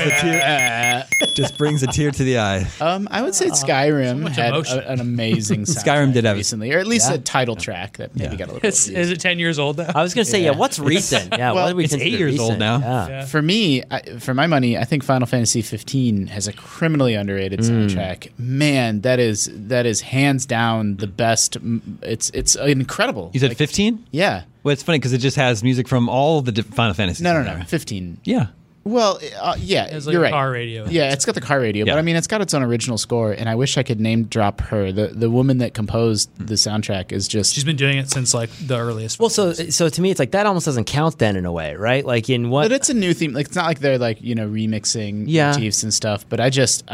[SPEAKER 1] Just brings a tear to the eye.
[SPEAKER 5] I would say Skyrim
[SPEAKER 3] much
[SPEAKER 5] had
[SPEAKER 3] emotion.
[SPEAKER 5] an amazing soundtrack
[SPEAKER 1] Skyrim did have it.
[SPEAKER 5] recently, or at least a title track that maybe got a little.
[SPEAKER 3] Is it 10 years old now?
[SPEAKER 4] I was going to say, what's recent? Yeah,
[SPEAKER 5] Well,
[SPEAKER 4] what do we
[SPEAKER 1] it's
[SPEAKER 4] consider
[SPEAKER 1] 8 years old
[SPEAKER 4] recent?
[SPEAKER 1] now.
[SPEAKER 4] Yeah.
[SPEAKER 5] For me, for my money, I think Final Fantasy 15 has a criminally underrated soundtrack. Man, that is hands down the best. It's incredible.
[SPEAKER 1] You said 15?
[SPEAKER 5] Yeah.
[SPEAKER 1] Well, it's funny because it just has music from all the Final Fantasies.
[SPEAKER 5] No,
[SPEAKER 1] in there.
[SPEAKER 5] 15.
[SPEAKER 1] Yeah.
[SPEAKER 5] Well, yeah,
[SPEAKER 3] It's like
[SPEAKER 5] you're
[SPEAKER 3] a
[SPEAKER 5] right.
[SPEAKER 3] car radio.
[SPEAKER 5] Yeah, it's got the car radio,
[SPEAKER 1] Yeah.
[SPEAKER 5] but I mean, it's got its own original score, and I wish I could name drop her. The woman that composed the soundtrack is just.
[SPEAKER 3] She's been doing it since like the earliest.
[SPEAKER 4] Well, so to me, it's like that almost doesn't count then in a way, right? Like in what?
[SPEAKER 5] But it's a new theme. Like it's not like they're like remixing
[SPEAKER 4] Yeah.
[SPEAKER 5] motifs and stuff. But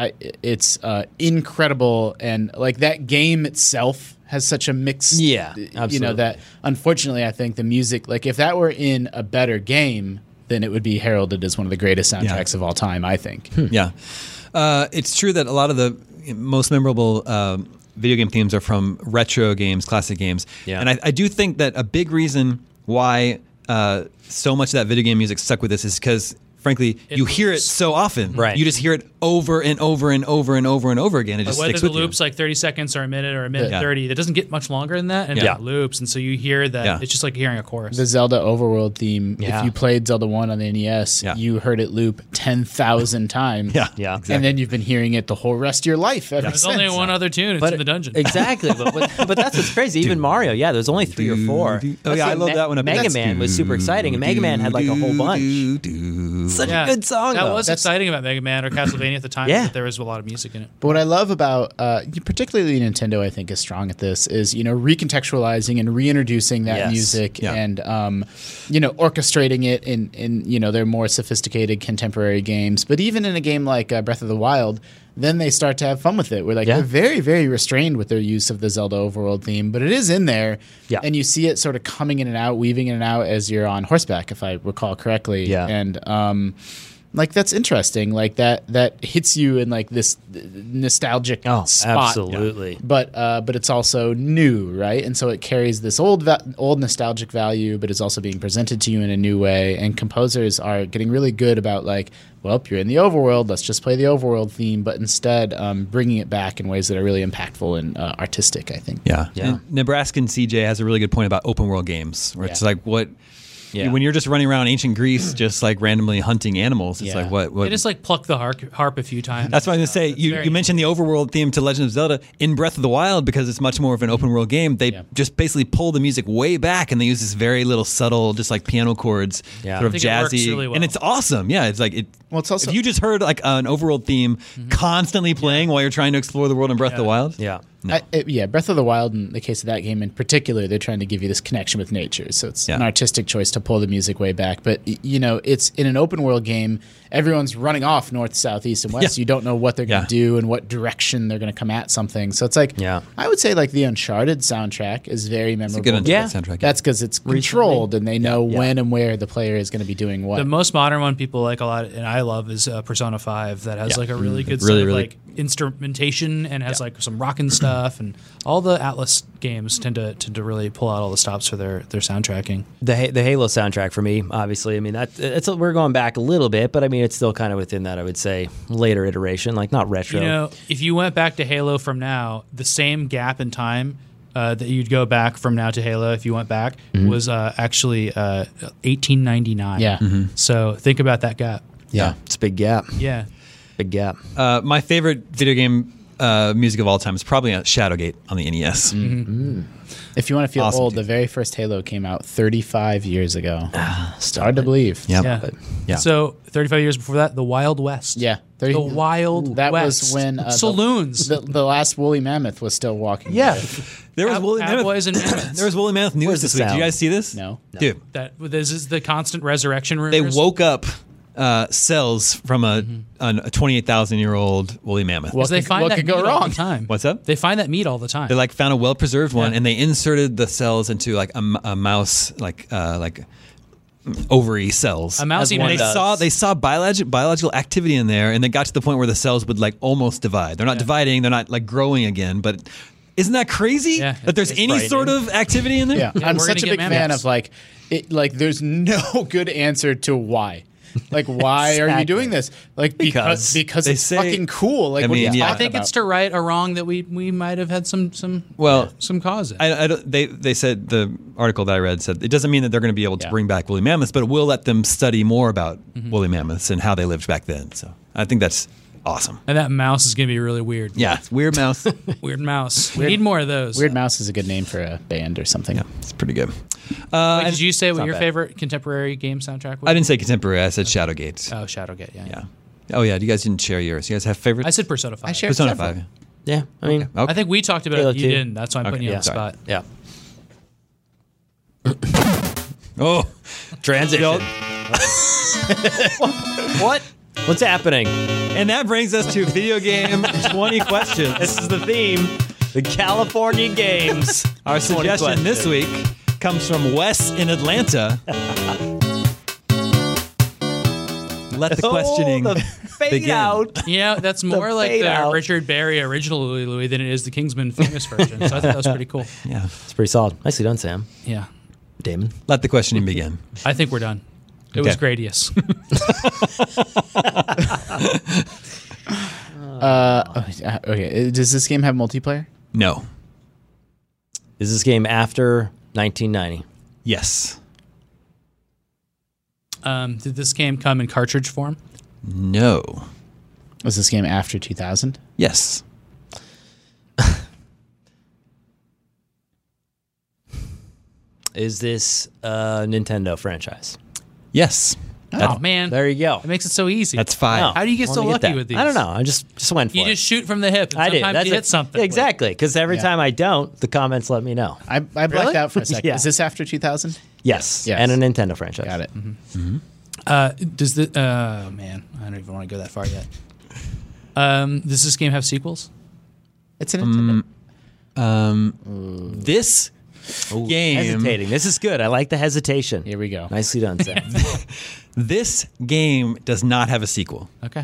[SPEAKER 5] it's incredible, and like that game itself has such a mix.
[SPEAKER 4] Yeah, absolutely.
[SPEAKER 5] that unfortunately I think the music, like if that were in a better game, then it would be heralded as one of the greatest soundtracks of all time, I think.
[SPEAKER 1] Yeah. It's true that a lot of the most memorable video game themes are from retro games, classic games.
[SPEAKER 4] Yeah.
[SPEAKER 1] And I do think that a big reason why so much of that video game music stuck with us is because, frankly, you hear it so often.
[SPEAKER 4] Right.
[SPEAKER 1] You just hear it over and over and over and over and over again. It just
[SPEAKER 3] whether
[SPEAKER 1] sticks
[SPEAKER 3] the
[SPEAKER 1] with you.
[SPEAKER 3] loop's like 30 seconds or a minute
[SPEAKER 5] Yeah.
[SPEAKER 3] 30, that doesn't get much longer than that, and
[SPEAKER 1] Yeah.
[SPEAKER 3] it loops, and so you hear that
[SPEAKER 1] Yeah.
[SPEAKER 3] it's just like hearing a chorus.
[SPEAKER 5] The Zelda Overworld theme,
[SPEAKER 4] Yeah.
[SPEAKER 5] if you played Zelda 1 on the NES,
[SPEAKER 1] Yeah.
[SPEAKER 5] you heard it loop 10,000 times.
[SPEAKER 1] Yeah.
[SPEAKER 4] Yeah.
[SPEAKER 1] Exactly.
[SPEAKER 5] And then you've been hearing it the whole rest of your life ever
[SPEAKER 3] There's
[SPEAKER 5] since.
[SPEAKER 3] only one other tune. It's in the dungeon.
[SPEAKER 4] Exactly, but that's what's crazy. Even Mario, yeah, there's only 3 or 4.
[SPEAKER 1] Oh, yeah, I love that one.
[SPEAKER 4] Mega Man was super exciting, and Mega Man had like a whole bunch. Such
[SPEAKER 3] Yeah.
[SPEAKER 4] a good song,
[SPEAKER 3] That
[SPEAKER 4] though.
[SPEAKER 3] was exciting about Mega Man or Castlevania at the time.
[SPEAKER 4] Yeah.
[SPEAKER 3] That there was a lot of music in it.
[SPEAKER 5] But what I love about, particularly Nintendo, I think is strong at this, is recontextualizing and reintroducing that
[SPEAKER 4] Yes.
[SPEAKER 5] music
[SPEAKER 1] Yeah.
[SPEAKER 5] and orchestrating it in their more sophisticated contemporary games. But even in a game like Breath of the Wild, then they start to have fun with it. Where
[SPEAKER 4] Yeah.
[SPEAKER 5] they're very, very restrained with their use of the Zelda Overworld theme, but it is in there,
[SPEAKER 4] Yeah.
[SPEAKER 5] and you see it sort of coming in and out, weaving in and out as you're on horseback, if I recall correctly.
[SPEAKER 4] Yeah.
[SPEAKER 5] And like that's interesting. Like that hits you in like this nostalgic spot.
[SPEAKER 4] absolutely.
[SPEAKER 5] But it's also new, right? And so it carries this old nostalgic value, but it's also being presented to you in a new way. And composers are getting really good about like, well, you're in the overworld, let's just play the overworld theme, but instead bringing it back in ways that are really impactful and artistic, I think.
[SPEAKER 1] Yeah.
[SPEAKER 4] Yeah.
[SPEAKER 1] And Nebraskan CJ has a really good point about open world games, where it's
[SPEAKER 5] Yeah.
[SPEAKER 1] like what.
[SPEAKER 4] Yeah.
[SPEAKER 1] When you're just running around ancient Greece, just like randomly hunting animals, it's
[SPEAKER 5] Yeah.
[SPEAKER 1] like what?
[SPEAKER 3] They just like pluck the harp a few times.
[SPEAKER 1] That's what I'm going to say.
[SPEAKER 3] It's
[SPEAKER 1] You
[SPEAKER 3] very
[SPEAKER 1] mentioned the overworld theme to Legend of Zelda. In Breath of the Wild, because it's much more of an open world game, they just basically pull the music way back and they use this very little subtle, just like piano chords,
[SPEAKER 4] Yeah.
[SPEAKER 1] sort of
[SPEAKER 3] I think it works
[SPEAKER 1] jazzy.
[SPEAKER 3] really well.
[SPEAKER 1] And it's awesome. Yeah, it's like it.
[SPEAKER 5] Well, it's also-
[SPEAKER 1] if you just heard like an overworld theme constantly playing while you're trying to explore the world in Breath of the Wild.
[SPEAKER 4] Yeah.
[SPEAKER 5] Breath of the Wild, in the case of that game in particular, they're trying to give you this connection with nature. So it's an artistic choice to pull the music way back. But, it's in an open world game, everyone's running off north, south, east, and west.
[SPEAKER 1] Yeah.
[SPEAKER 5] You don't know what they're going
[SPEAKER 1] Yeah.
[SPEAKER 5] to do and what direction they're going to come at something. So it's like,
[SPEAKER 4] Yeah.
[SPEAKER 5] I would say like the Uncharted soundtrack is very memorable.
[SPEAKER 1] Good
[SPEAKER 4] Yeah.
[SPEAKER 1] soundtrack.
[SPEAKER 5] That's because it's controlled and they know when and where the player is going to be doing what.
[SPEAKER 3] The most modern one people like a lot, and I love, is Persona 5. That has like a really good
[SPEAKER 1] Really,
[SPEAKER 3] set of
[SPEAKER 1] really-
[SPEAKER 3] like instrumentation and has like some rockin' stuff, and all the Atlas games tend to really pull out all the stops for their soundtracking.
[SPEAKER 4] The Halo soundtrack for me, obviously. I mean, we're going back a little bit, but I mean, it's still kind of within that, I would say, later iteration, like not retro.
[SPEAKER 3] If you went back to Halo from now, the same gap in time that you'd go back from now to Halo, if you went back, was actually 1899.
[SPEAKER 5] Yeah.
[SPEAKER 3] So think about that gap.
[SPEAKER 4] Yeah. It's a big gap.
[SPEAKER 3] Yeah.
[SPEAKER 4] Big gap.
[SPEAKER 1] My favorite video game music of all time is probably Shadowgate on the NES.
[SPEAKER 5] If you want to feel
[SPEAKER 1] Awesome
[SPEAKER 5] old,
[SPEAKER 1] tune.
[SPEAKER 5] the very first Halo came out 35 years ago. It's hard to believe.
[SPEAKER 1] Yep.
[SPEAKER 3] Yeah.
[SPEAKER 1] Yeah.
[SPEAKER 3] So 35 years before that, the Wild West.
[SPEAKER 5] Yeah.
[SPEAKER 3] The Wild
[SPEAKER 5] That
[SPEAKER 3] West.
[SPEAKER 5] was when
[SPEAKER 3] Saloons.
[SPEAKER 5] the last woolly mammoth was still walking.
[SPEAKER 3] yeah.
[SPEAKER 1] There was woolly mammoth.
[SPEAKER 3] Cowboys and mammoths.
[SPEAKER 1] There was woolly mammoth news
[SPEAKER 4] Where's
[SPEAKER 1] this
[SPEAKER 4] the
[SPEAKER 1] week. Did you
[SPEAKER 4] sound?
[SPEAKER 1] guys see this?
[SPEAKER 5] No.
[SPEAKER 1] Dude,
[SPEAKER 3] This is the constant resurrection
[SPEAKER 1] they
[SPEAKER 3] rumors.
[SPEAKER 1] woke up cells from a 28,000-year-old woolly mammoth.
[SPEAKER 3] Because they find
[SPEAKER 5] what
[SPEAKER 3] that
[SPEAKER 5] could
[SPEAKER 3] meat
[SPEAKER 5] go
[SPEAKER 3] all
[SPEAKER 5] wrong?
[SPEAKER 3] the time.
[SPEAKER 1] What's up?
[SPEAKER 3] They find that meat all the time.
[SPEAKER 1] They like found a well-preserved one,
[SPEAKER 3] Yeah.
[SPEAKER 1] and they inserted the cells into like a mouse, like ovary cells.
[SPEAKER 3] A mousy
[SPEAKER 4] As one
[SPEAKER 1] And
[SPEAKER 3] mouse.
[SPEAKER 1] they saw biological activity in there, and they got to the point where the cells would like almost divide. They're not dividing, they're not like growing again, but isn't that crazy?
[SPEAKER 3] Yeah.
[SPEAKER 1] That there's
[SPEAKER 4] It's
[SPEAKER 1] any
[SPEAKER 4] frightening.
[SPEAKER 1] sort of activity in there?
[SPEAKER 5] Yeah,
[SPEAKER 3] Yeah,
[SPEAKER 5] I'm
[SPEAKER 3] we're
[SPEAKER 5] such a
[SPEAKER 3] gonna
[SPEAKER 5] big
[SPEAKER 3] get
[SPEAKER 5] fan
[SPEAKER 3] mammoths.
[SPEAKER 5] of there's no good answer to why. Like, why are you
[SPEAKER 4] Exactly.
[SPEAKER 5] doing this? Like, because
[SPEAKER 1] They
[SPEAKER 5] it's
[SPEAKER 1] say-
[SPEAKER 5] fucking cool. Like,
[SPEAKER 1] I
[SPEAKER 5] what are
[SPEAKER 1] mean,
[SPEAKER 5] you
[SPEAKER 1] yeah.
[SPEAKER 5] talking
[SPEAKER 3] I think
[SPEAKER 5] about?
[SPEAKER 3] it's to right a wrong that we might have had some cause in.
[SPEAKER 1] I don't, they said, the article that I read said it doesn't mean that they're going to be able to
[SPEAKER 5] Yeah.
[SPEAKER 1] bring back woolly mammoths, but it will let them study more about woolly mammoths and how they lived back then. So I think that's awesome.
[SPEAKER 3] And that mouse is going to be really weird.
[SPEAKER 1] Yeah, it's weird mouse.
[SPEAKER 3] Weird mouse. We need more of those.
[SPEAKER 5] Weird Mouse is a good name for a band or something.
[SPEAKER 1] Yeah, it's pretty good.
[SPEAKER 3] Wait, did you say what
[SPEAKER 4] not
[SPEAKER 3] your
[SPEAKER 4] bad.
[SPEAKER 3] favorite contemporary game soundtrack was?
[SPEAKER 1] I didn't say contemporary. I said Shadowgate.
[SPEAKER 3] Oh, Shadowgate. Yeah.
[SPEAKER 1] Yeah. Oh yeah. You guys didn't share yours. You guys have favorites?
[SPEAKER 3] I said Persona 5.
[SPEAKER 5] I shared
[SPEAKER 1] Persona
[SPEAKER 5] several.
[SPEAKER 1] 5.
[SPEAKER 4] Yeah, I mean,
[SPEAKER 1] Okay.
[SPEAKER 3] I think we talked about
[SPEAKER 4] Halo
[SPEAKER 3] it. You
[SPEAKER 4] 2.
[SPEAKER 3] didn't. That's why I'm putting you on the
[SPEAKER 1] sorry.
[SPEAKER 3] spot.
[SPEAKER 4] yeah.
[SPEAKER 1] Oh,
[SPEAKER 4] Transition. What? What's happening?
[SPEAKER 1] and that brings us to video game 20 questions.
[SPEAKER 4] This is the theme. The California Games.
[SPEAKER 1] Our
[SPEAKER 4] 20
[SPEAKER 1] suggestion this week comes from Wes in Atlanta. Let the questioning
[SPEAKER 4] Oh, the fade
[SPEAKER 1] begin.
[SPEAKER 4] out.
[SPEAKER 3] Yeah, that's more like
[SPEAKER 4] fade
[SPEAKER 3] the
[SPEAKER 4] out.
[SPEAKER 3] Richard Berry original Louis than it is the Kingsman famous version. So I think that was pretty cool.
[SPEAKER 1] Yeah.
[SPEAKER 4] It's pretty solid. Nicely done, Sam.
[SPEAKER 3] Yeah.
[SPEAKER 4] Damon.
[SPEAKER 1] Let the questioning begin.
[SPEAKER 3] I think we're done. It was Gradius.
[SPEAKER 5] Okay, does this game have multiplayer?
[SPEAKER 1] No.
[SPEAKER 4] Is this game after 1990?
[SPEAKER 1] Yes.
[SPEAKER 3] Did this game come in cartridge form?
[SPEAKER 1] No.
[SPEAKER 5] Was this game after 2000?
[SPEAKER 1] Yes.
[SPEAKER 4] Is this a Nintendo franchise?
[SPEAKER 1] Yes.
[SPEAKER 3] Oh, man.
[SPEAKER 4] There you go.
[SPEAKER 3] It makes it so easy.
[SPEAKER 1] That's 5.
[SPEAKER 3] How do you get so
[SPEAKER 4] Wanna
[SPEAKER 3] lucky
[SPEAKER 4] that.
[SPEAKER 3] with these?
[SPEAKER 4] I don't know. I just went for
[SPEAKER 3] You
[SPEAKER 4] it.
[SPEAKER 3] just shoot from the hip. And
[SPEAKER 4] I did.
[SPEAKER 3] sometimes
[SPEAKER 4] That's
[SPEAKER 3] you hit something.
[SPEAKER 4] Exactly, because every
[SPEAKER 5] Yeah.
[SPEAKER 4] time I don't, the comments let me know.
[SPEAKER 5] I blacked
[SPEAKER 3] Really?
[SPEAKER 5] out for a second.
[SPEAKER 4] Yeah.
[SPEAKER 5] Is this after 2000?
[SPEAKER 4] Yes.
[SPEAKER 5] Yes.
[SPEAKER 4] And a Nintendo franchise.
[SPEAKER 5] Got it.
[SPEAKER 3] Does the man? I don't even want to go that far yet. Does this game have sequels?
[SPEAKER 5] It's an Nintendo.
[SPEAKER 1] This game.
[SPEAKER 4] Hesitating. This is good. I like the hesitation.
[SPEAKER 5] Here we go.
[SPEAKER 4] Nicely done, Sam.
[SPEAKER 1] This game does not have a sequel.
[SPEAKER 3] Okay.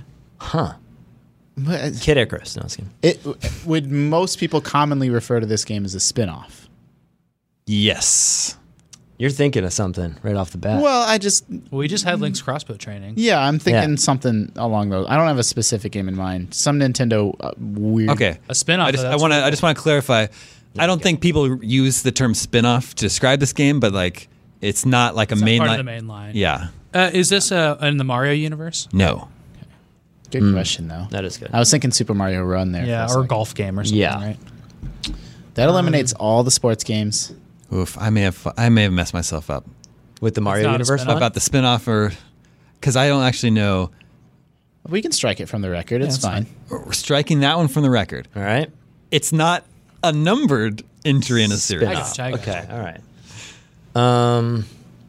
[SPEAKER 4] Kid Icarus. No, it's kidding.
[SPEAKER 5] Would most people commonly refer to this game as a spin-off?
[SPEAKER 1] Yes.
[SPEAKER 4] You're thinking of something right off the bat.
[SPEAKER 5] Well,
[SPEAKER 3] Well, we just had Link's crossbow training.
[SPEAKER 5] yeah, I'm thinking
[SPEAKER 4] Yeah.
[SPEAKER 5] something along those. I don't have a specific game in mind. Some Nintendo weird.
[SPEAKER 1] Okay.
[SPEAKER 3] A spin-off.
[SPEAKER 1] I just
[SPEAKER 3] though,
[SPEAKER 1] want
[SPEAKER 3] that's
[SPEAKER 1] to. I just want to clarify. I don't think people use the term spin-off to describe this game, but like it's not like a main
[SPEAKER 3] part
[SPEAKER 1] line.
[SPEAKER 3] of the main line.
[SPEAKER 1] Yeah.
[SPEAKER 3] Is this in the Mario universe?
[SPEAKER 1] No.
[SPEAKER 5] Good question though.
[SPEAKER 4] that is good.
[SPEAKER 5] I was thinking Super Mario Run there.
[SPEAKER 3] Yeah,
[SPEAKER 5] for a
[SPEAKER 3] or
[SPEAKER 5] second.
[SPEAKER 3] golf game or something.
[SPEAKER 4] Yeah.
[SPEAKER 3] Right.
[SPEAKER 5] That eliminates all the sports games.
[SPEAKER 1] Oof. I may have messed myself up
[SPEAKER 4] With the Mario
[SPEAKER 3] not a
[SPEAKER 4] Universe
[SPEAKER 3] spin-off.
[SPEAKER 4] one?
[SPEAKER 1] about the spin-off, or because I don't actually know.
[SPEAKER 5] We can strike it from the record. It's
[SPEAKER 3] that's
[SPEAKER 5] fine.
[SPEAKER 1] We're striking that one from the record.
[SPEAKER 4] All right.
[SPEAKER 1] It's not a numbered entry in a series.
[SPEAKER 3] I gotcha, I gotcha.
[SPEAKER 4] Okay. All right.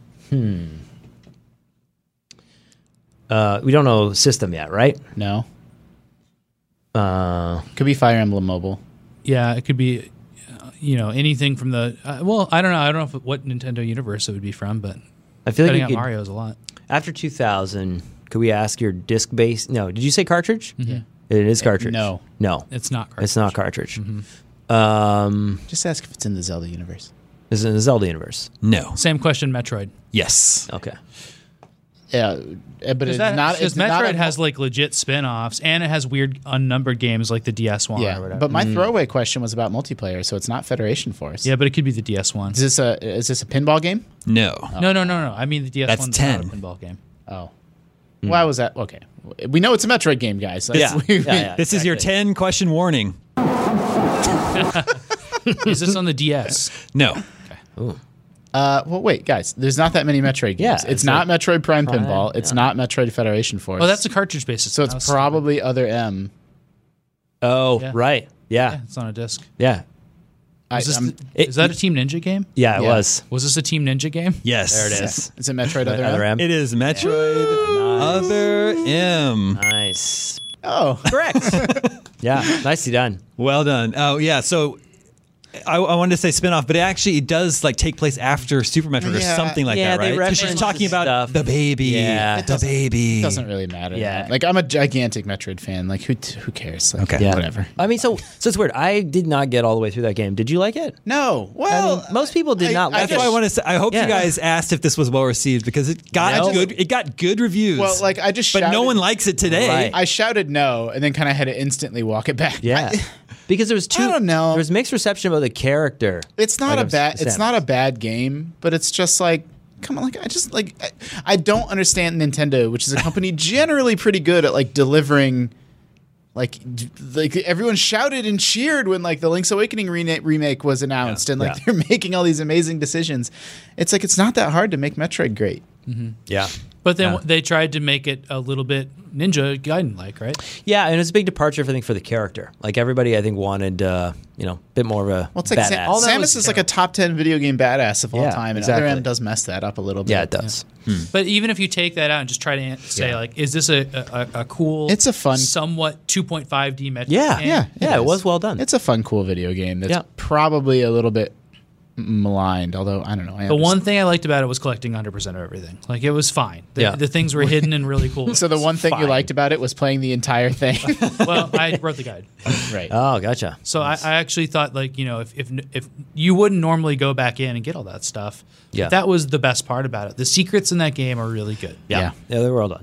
[SPEAKER 4] We don't know system yet, right?
[SPEAKER 5] No. Could be Fire Emblem Mobile.
[SPEAKER 3] Yeah, it could be, anything from the. Well, I don't know. I don't know what Nintendo universe it would be from, but
[SPEAKER 4] I feel like
[SPEAKER 3] cutting
[SPEAKER 4] we
[SPEAKER 3] out
[SPEAKER 4] could,
[SPEAKER 3] Mario's a lot.
[SPEAKER 4] after 2000, could we ask your disc-based? No. Did you say cartridge?
[SPEAKER 3] Mm-hmm.
[SPEAKER 4] Yeah. It is cartridge.
[SPEAKER 5] No.
[SPEAKER 4] No.
[SPEAKER 3] It's not. Cartridge.
[SPEAKER 4] It's not cartridge.
[SPEAKER 5] Just ask if it's in the Zelda universe.
[SPEAKER 4] Is it in the Zelda universe?
[SPEAKER 1] No.
[SPEAKER 3] Same question. Metroid.
[SPEAKER 1] Yes.
[SPEAKER 4] Okay.
[SPEAKER 5] Yeah, but it's not.
[SPEAKER 3] Because
[SPEAKER 5] It's not
[SPEAKER 3] Metroid
[SPEAKER 5] a-
[SPEAKER 3] has like legit spin-offs, and it has weird unnumbered games like the DS one or
[SPEAKER 5] Yeah,
[SPEAKER 3] whatever.
[SPEAKER 5] but my throwaway question was about multiplayer, so it's not Federation Force.
[SPEAKER 3] yeah, but it could be the DS one.
[SPEAKER 5] Is this a pinball game?
[SPEAKER 1] No.
[SPEAKER 3] No. I mean the DS
[SPEAKER 1] That's
[SPEAKER 3] one's
[SPEAKER 1] 10.
[SPEAKER 3] not a pinball game.
[SPEAKER 5] Oh, why was that? Okay, we know it's a Metroid game, guys.
[SPEAKER 4] Yeah.
[SPEAKER 1] This is your 10-question warning.
[SPEAKER 3] Is this on the DS?
[SPEAKER 1] No.
[SPEAKER 5] Well, wait, guys. There's not that many Metroid games.
[SPEAKER 4] Yeah,
[SPEAKER 5] it's not Metroid Prime Pinball. It's
[SPEAKER 4] yeah.
[SPEAKER 5] not Metroid Federation Force.
[SPEAKER 3] Oh, that's a cartridge basis.
[SPEAKER 5] so it's probably Other M.
[SPEAKER 4] Oh,
[SPEAKER 3] Yeah.
[SPEAKER 4] right.
[SPEAKER 3] Yeah,
[SPEAKER 4] Yeah.
[SPEAKER 3] it's on a disc.
[SPEAKER 4] Yeah.
[SPEAKER 3] Is that a Team Ninja game?
[SPEAKER 4] Yeah, it
[SPEAKER 5] Yeah.
[SPEAKER 4] was.
[SPEAKER 3] Was this a Team Ninja game?
[SPEAKER 1] Yes.
[SPEAKER 4] There it is.
[SPEAKER 5] Is it Metroid Other
[SPEAKER 4] Other
[SPEAKER 5] M?
[SPEAKER 4] M.
[SPEAKER 1] It is Metroid Other M.
[SPEAKER 4] Nice.
[SPEAKER 5] Oh,
[SPEAKER 4] Correct. Yeah. Nicely done.
[SPEAKER 1] Well done. Oh, yeah. So I wanted to say spin-off, but it does like take place after Super Metroid or
[SPEAKER 5] Yeah.
[SPEAKER 1] something like
[SPEAKER 4] Yeah,
[SPEAKER 1] that,
[SPEAKER 4] they
[SPEAKER 1] right? So
[SPEAKER 4] reference
[SPEAKER 1] she's talking about
[SPEAKER 4] stuff.
[SPEAKER 1] the baby.
[SPEAKER 4] Yeah.
[SPEAKER 1] The baby.
[SPEAKER 5] it doesn't really matter.
[SPEAKER 4] Yeah.
[SPEAKER 5] Like, I'm a gigantic Metroid fan. Like, who cares? Like,
[SPEAKER 1] Okay.
[SPEAKER 4] Yeah.
[SPEAKER 5] whatever.
[SPEAKER 4] I mean, so it's weird. I did not get all the way through that game. Did you like it?
[SPEAKER 5] No. Well,
[SPEAKER 4] most people did not like
[SPEAKER 1] That's why I want to say. I hope
[SPEAKER 4] Yeah.
[SPEAKER 1] you guys asked if this was well received because it got
[SPEAKER 4] No.
[SPEAKER 1] good. It got good reviews.
[SPEAKER 5] Well, like, I just
[SPEAKER 1] but no
[SPEAKER 5] shouted-
[SPEAKER 1] one likes it today.
[SPEAKER 4] Right.
[SPEAKER 5] I shouted no, and then kind of had to instantly walk it back.
[SPEAKER 4] Yeah. Because there was two.
[SPEAKER 5] I don't know.
[SPEAKER 4] There was mixed reception about the character.
[SPEAKER 5] It's not
[SPEAKER 4] Like,
[SPEAKER 5] a
[SPEAKER 4] of
[SPEAKER 5] bad. It's
[SPEAKER 4] Samus.
[SPEAKER 5] not a bad game, but it's just like, come on, like I don't understand Nintendo, which is a company generally pretty good at like delivering. Like everyone shouted and cheered when like the Link's Awakening remake was announced, and like they're making all these amazing decisions. It's like it's not that hard to make Metroid great.
[SPEAKER 4] Yeah.
[SPEAKER 3] But then
[SPEAKER 4] Yeah.
[SPEAKER 3] they tried to make it a little bit Ninja Gaiden-like, right?
[SPEAKER 4] Yeah, and it's a big departure, I think, for the character. Like everybody, I think, wanted a bit more of a
[SPEAKER 5] Well, it's like
[SPEAKER 4] badass.
[SPEAKER 3] all that
[SPEAKER 5] Samus
[SPEAKER 3] was
[SPEAKER 5] is like a top 10 video game badass of all
[SPEAKER 4] Yeah,
[SPEAKER 5] time, and
[SPEAKER 4] exactly.
[SPEAKER 5] Other M does mess that up a little bit.
[SPEAKER 4] Yeah, it does.
[SPEAKER 3] But even if you take that out and just try to say,
[SPEAKER 4] Yeah.
[SPEAKER 3] like, is this a cool,
[SPEAKER 5] It's a fun-
[SPEAKER 3] somewhat 2.5D Metroid
[SPEAKER 4] Yeah,
[SPEAKER 3] game?
[SPEAKER 4] yeah, it
[SPEAKER 5] is.
[SPEAKER 4] was well done.
[SPEAKER 5] It's a fun, cool video game that's
[SPEAKER 4] Yeah.
[SPEAKER 5] probably a little bit maligned, although I don't know.
[SPEAKER 3] The one thing I liked about it was collecting 100% of everything. Like, it was fine.
[SPEAKER 4] Yeah.
[SPEAKER 3] The things were hidden and really cool.
[SPEAKER 5] So the one thing you
[SPEAKER 4] Fine.
[SPEAKER 5] liked about it was playing the entire thing,
[SPEAKER 3] Well, I wrote the guide.
[SPEAKER 5] right?
[SPEAKER 4] Oh, gotcha.
[SPEAKER 3] So I actually thought, like, if you wouldn't normally go back in and get all that stuff,
[SPEAKER 4] Yeah.
[SPEAKER 3] that was the best part about it. The secrets in that game are really good.
[SPEAKER 4] Yeah, they were well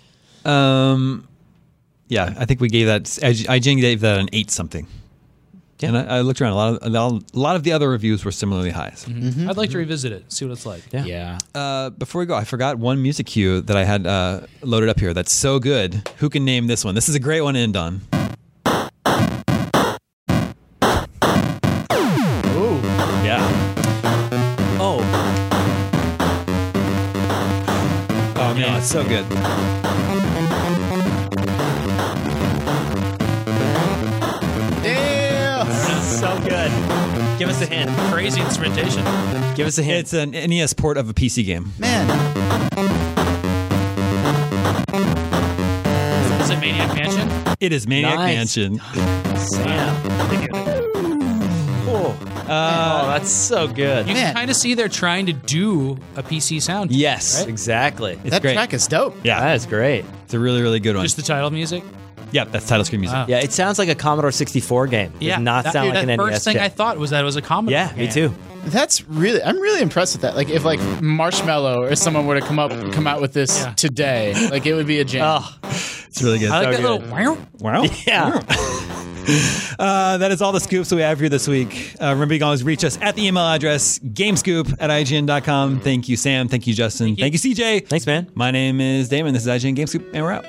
[SPEAKER 4] done.
[SPEAKER 1] Yeah, I think we gave that. IGN gave that an 8 something.
[SPEAKER 4] Yeah.
[SPEAKER 1] And I looked around. A lot of the other reviews were similarly high.
[SPEAKER 3] I'd like to revisit it, see what it's like.
[SPEAKER 4] Yeah.
[SPEAKER 5] Yeah.
[SPEAKER 1] Before we go, I forgot one music cue that I had loaded up here. That's so good. Who can name this one? This is a great one to end on.
[SPEAKER 5] Ooh.
[SPEAKER 1] Yeah.
[SPEAKER 4] Oh,
[SPEAKER 1] Oh man, it's so good.
[SPEAKER 5] Damn.
[SPEAKER 4] so good. Give us a hint.
[SPEAKER 3] Crazy instrumentation.
[SPEAKER 4] Give us a hint.
[SPEAKER 1] It's an NES port of a PC game.
[SPEAKER 5] Man.
[SPEAKER 3] Is it Maniac Mansion?
[SPEAKER 1] It is Maniac
[SPEAKER 4] Nice.
[SPEAKER 1] Mansion.
[SPEAKER 4] Oh, that's so good.
[SPEAKER 3] You
[SPEAKER 5] Man.
[SPEAKER 3] can kind of see they're trying to do a PC sound.
[SPEAKER 4] Yes,
[SPEAKER 3] Right?
[SPEAKER 4] exactly.
[SPEAKER 1] It's
[SPEAKER 5] That
[SPEAKER 1] great.
[SPEAKER 5] track is dope.
[SPEAKER 1] Yeah,
[SPEAKER 4] That is great.
[SPEAKER 1] it's a really, really good one.
[SPEAKER 3] Just the title music.
[SPEAKER 1] Yeah, that's title screen music.
[SPEAKER 3] Wow.
[SPEAKER 4] Yeah, it sounds like a Commodore 64 game. It does not sound like an
[SPEAKER 3] that
[SPEAKER 4] NES
[SPEAKER 3] first thing
[SPEAKER 4] chip.
[SPEAKER 3] I thought was that it was a Commodore
[SPEAKER 4] Yeah,
[SPEAKER 3] game.
[SPEAKER 4] me too.
[SPEAKER 5] I'm really impressed with that. Like if like Marshmallow or someone were to come out with this
[SPEAKER 3] Yeah.
[SPEAKER 5] today, like it would be a jam.
[SPEAKER 4] Oh,
[SPEAKER 1] It's really good.
[SPEAKER 3] I like
[SPEAKER 4] So
[SPEAKER 3] that
[SPEAKER 4] good.
[SPEAKER 3] little wow.
[SPEAKER 1] Wow.
[SPEAKER 4] yeah.
[SPEAKER 1] That is all the scoops we have here this week. Remember, you can always reach us at the email address gamescoop@ign.com. Thank you, Sam. Thank you, Justin. Thank you, CJ.
[SPEAKER 4] Thanks, man.
[SPEAKER 1] My name is Damon. This is IGN Gamescoop, and we're out.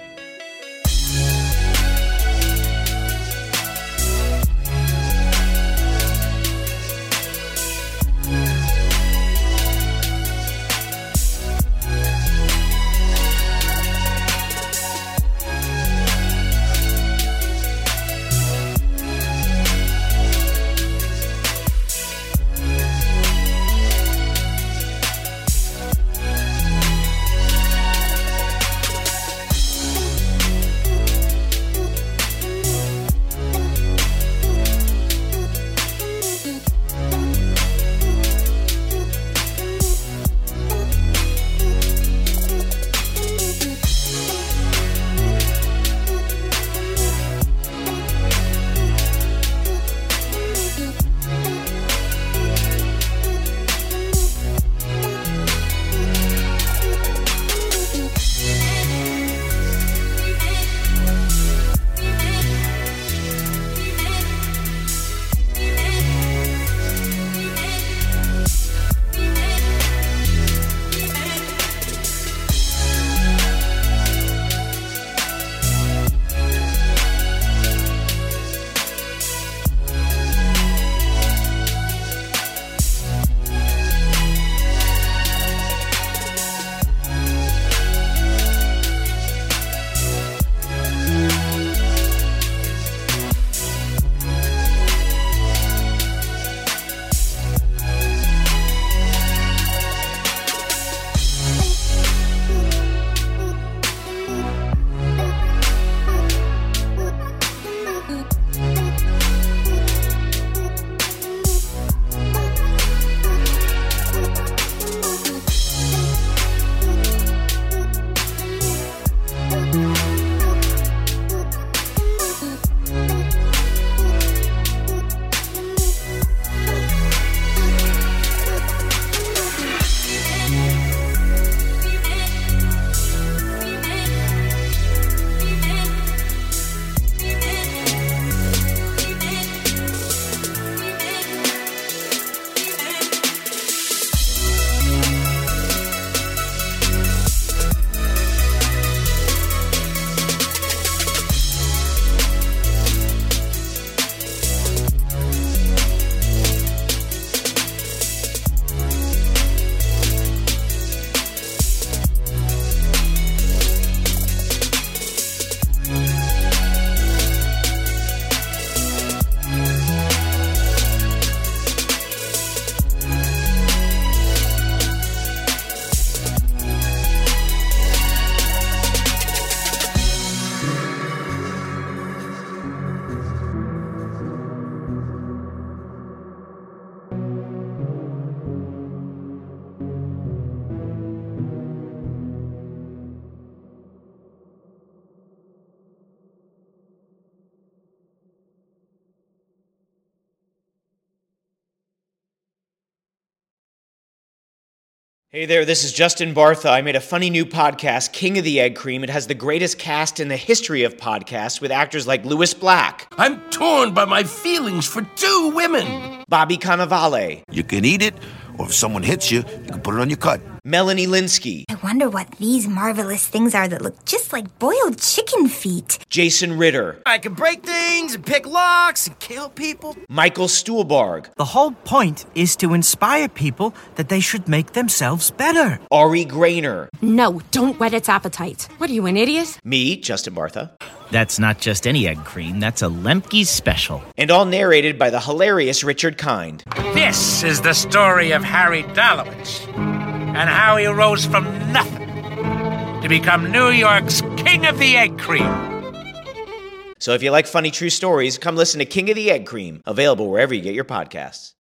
[SPEAKER 6] Hey there, this is Justin Bartha. I made a funny new podcast, King of the Egg Cream. It has the greatest cast in the history of podcasts with actors like Louis Black,
[SPEAKER 7] I'm torn by my feelings for two women.
[SPEAKER 6] Bobby Cannavale,
[SPEAKER 8] You can eat it, or if someone hits you, you can put it on your cut.
[SPEAKER 6] Melanie Linsky,
[SPEAKER 9] I wonder what these marvelous things are that look just like boiled chicken feet.
[SPEAKER 6] Jason Ritter,
[SPEAKER 10] I can break things and pick locks and kill people.
[SPEAKER 6] Michael Stuhlbarg,
[SPEAKER 10] The whole point is to inspire people that they should make themselves better.
[SPEAKER 6] Ari Grainer,
[SPEAKER 11] No, don't whet its appetite. What are you, an idiot?
[SPEAKER 6] me, Justin Bartha,
[SPEAKER 10] That's not just any egg cream, that's a Lemke's special.
[SPEAKER 6] and all narrated by the hilarious Richard Kind.
[SPEAKER 7] This is the story of Harry Dalowitz and how he rose from nothing to become New York's King of the Egg Cream.
[SPEAKER 6] So if you like funny true stories, come listen to King of the Egg Cream, available wherever you get your podcasts.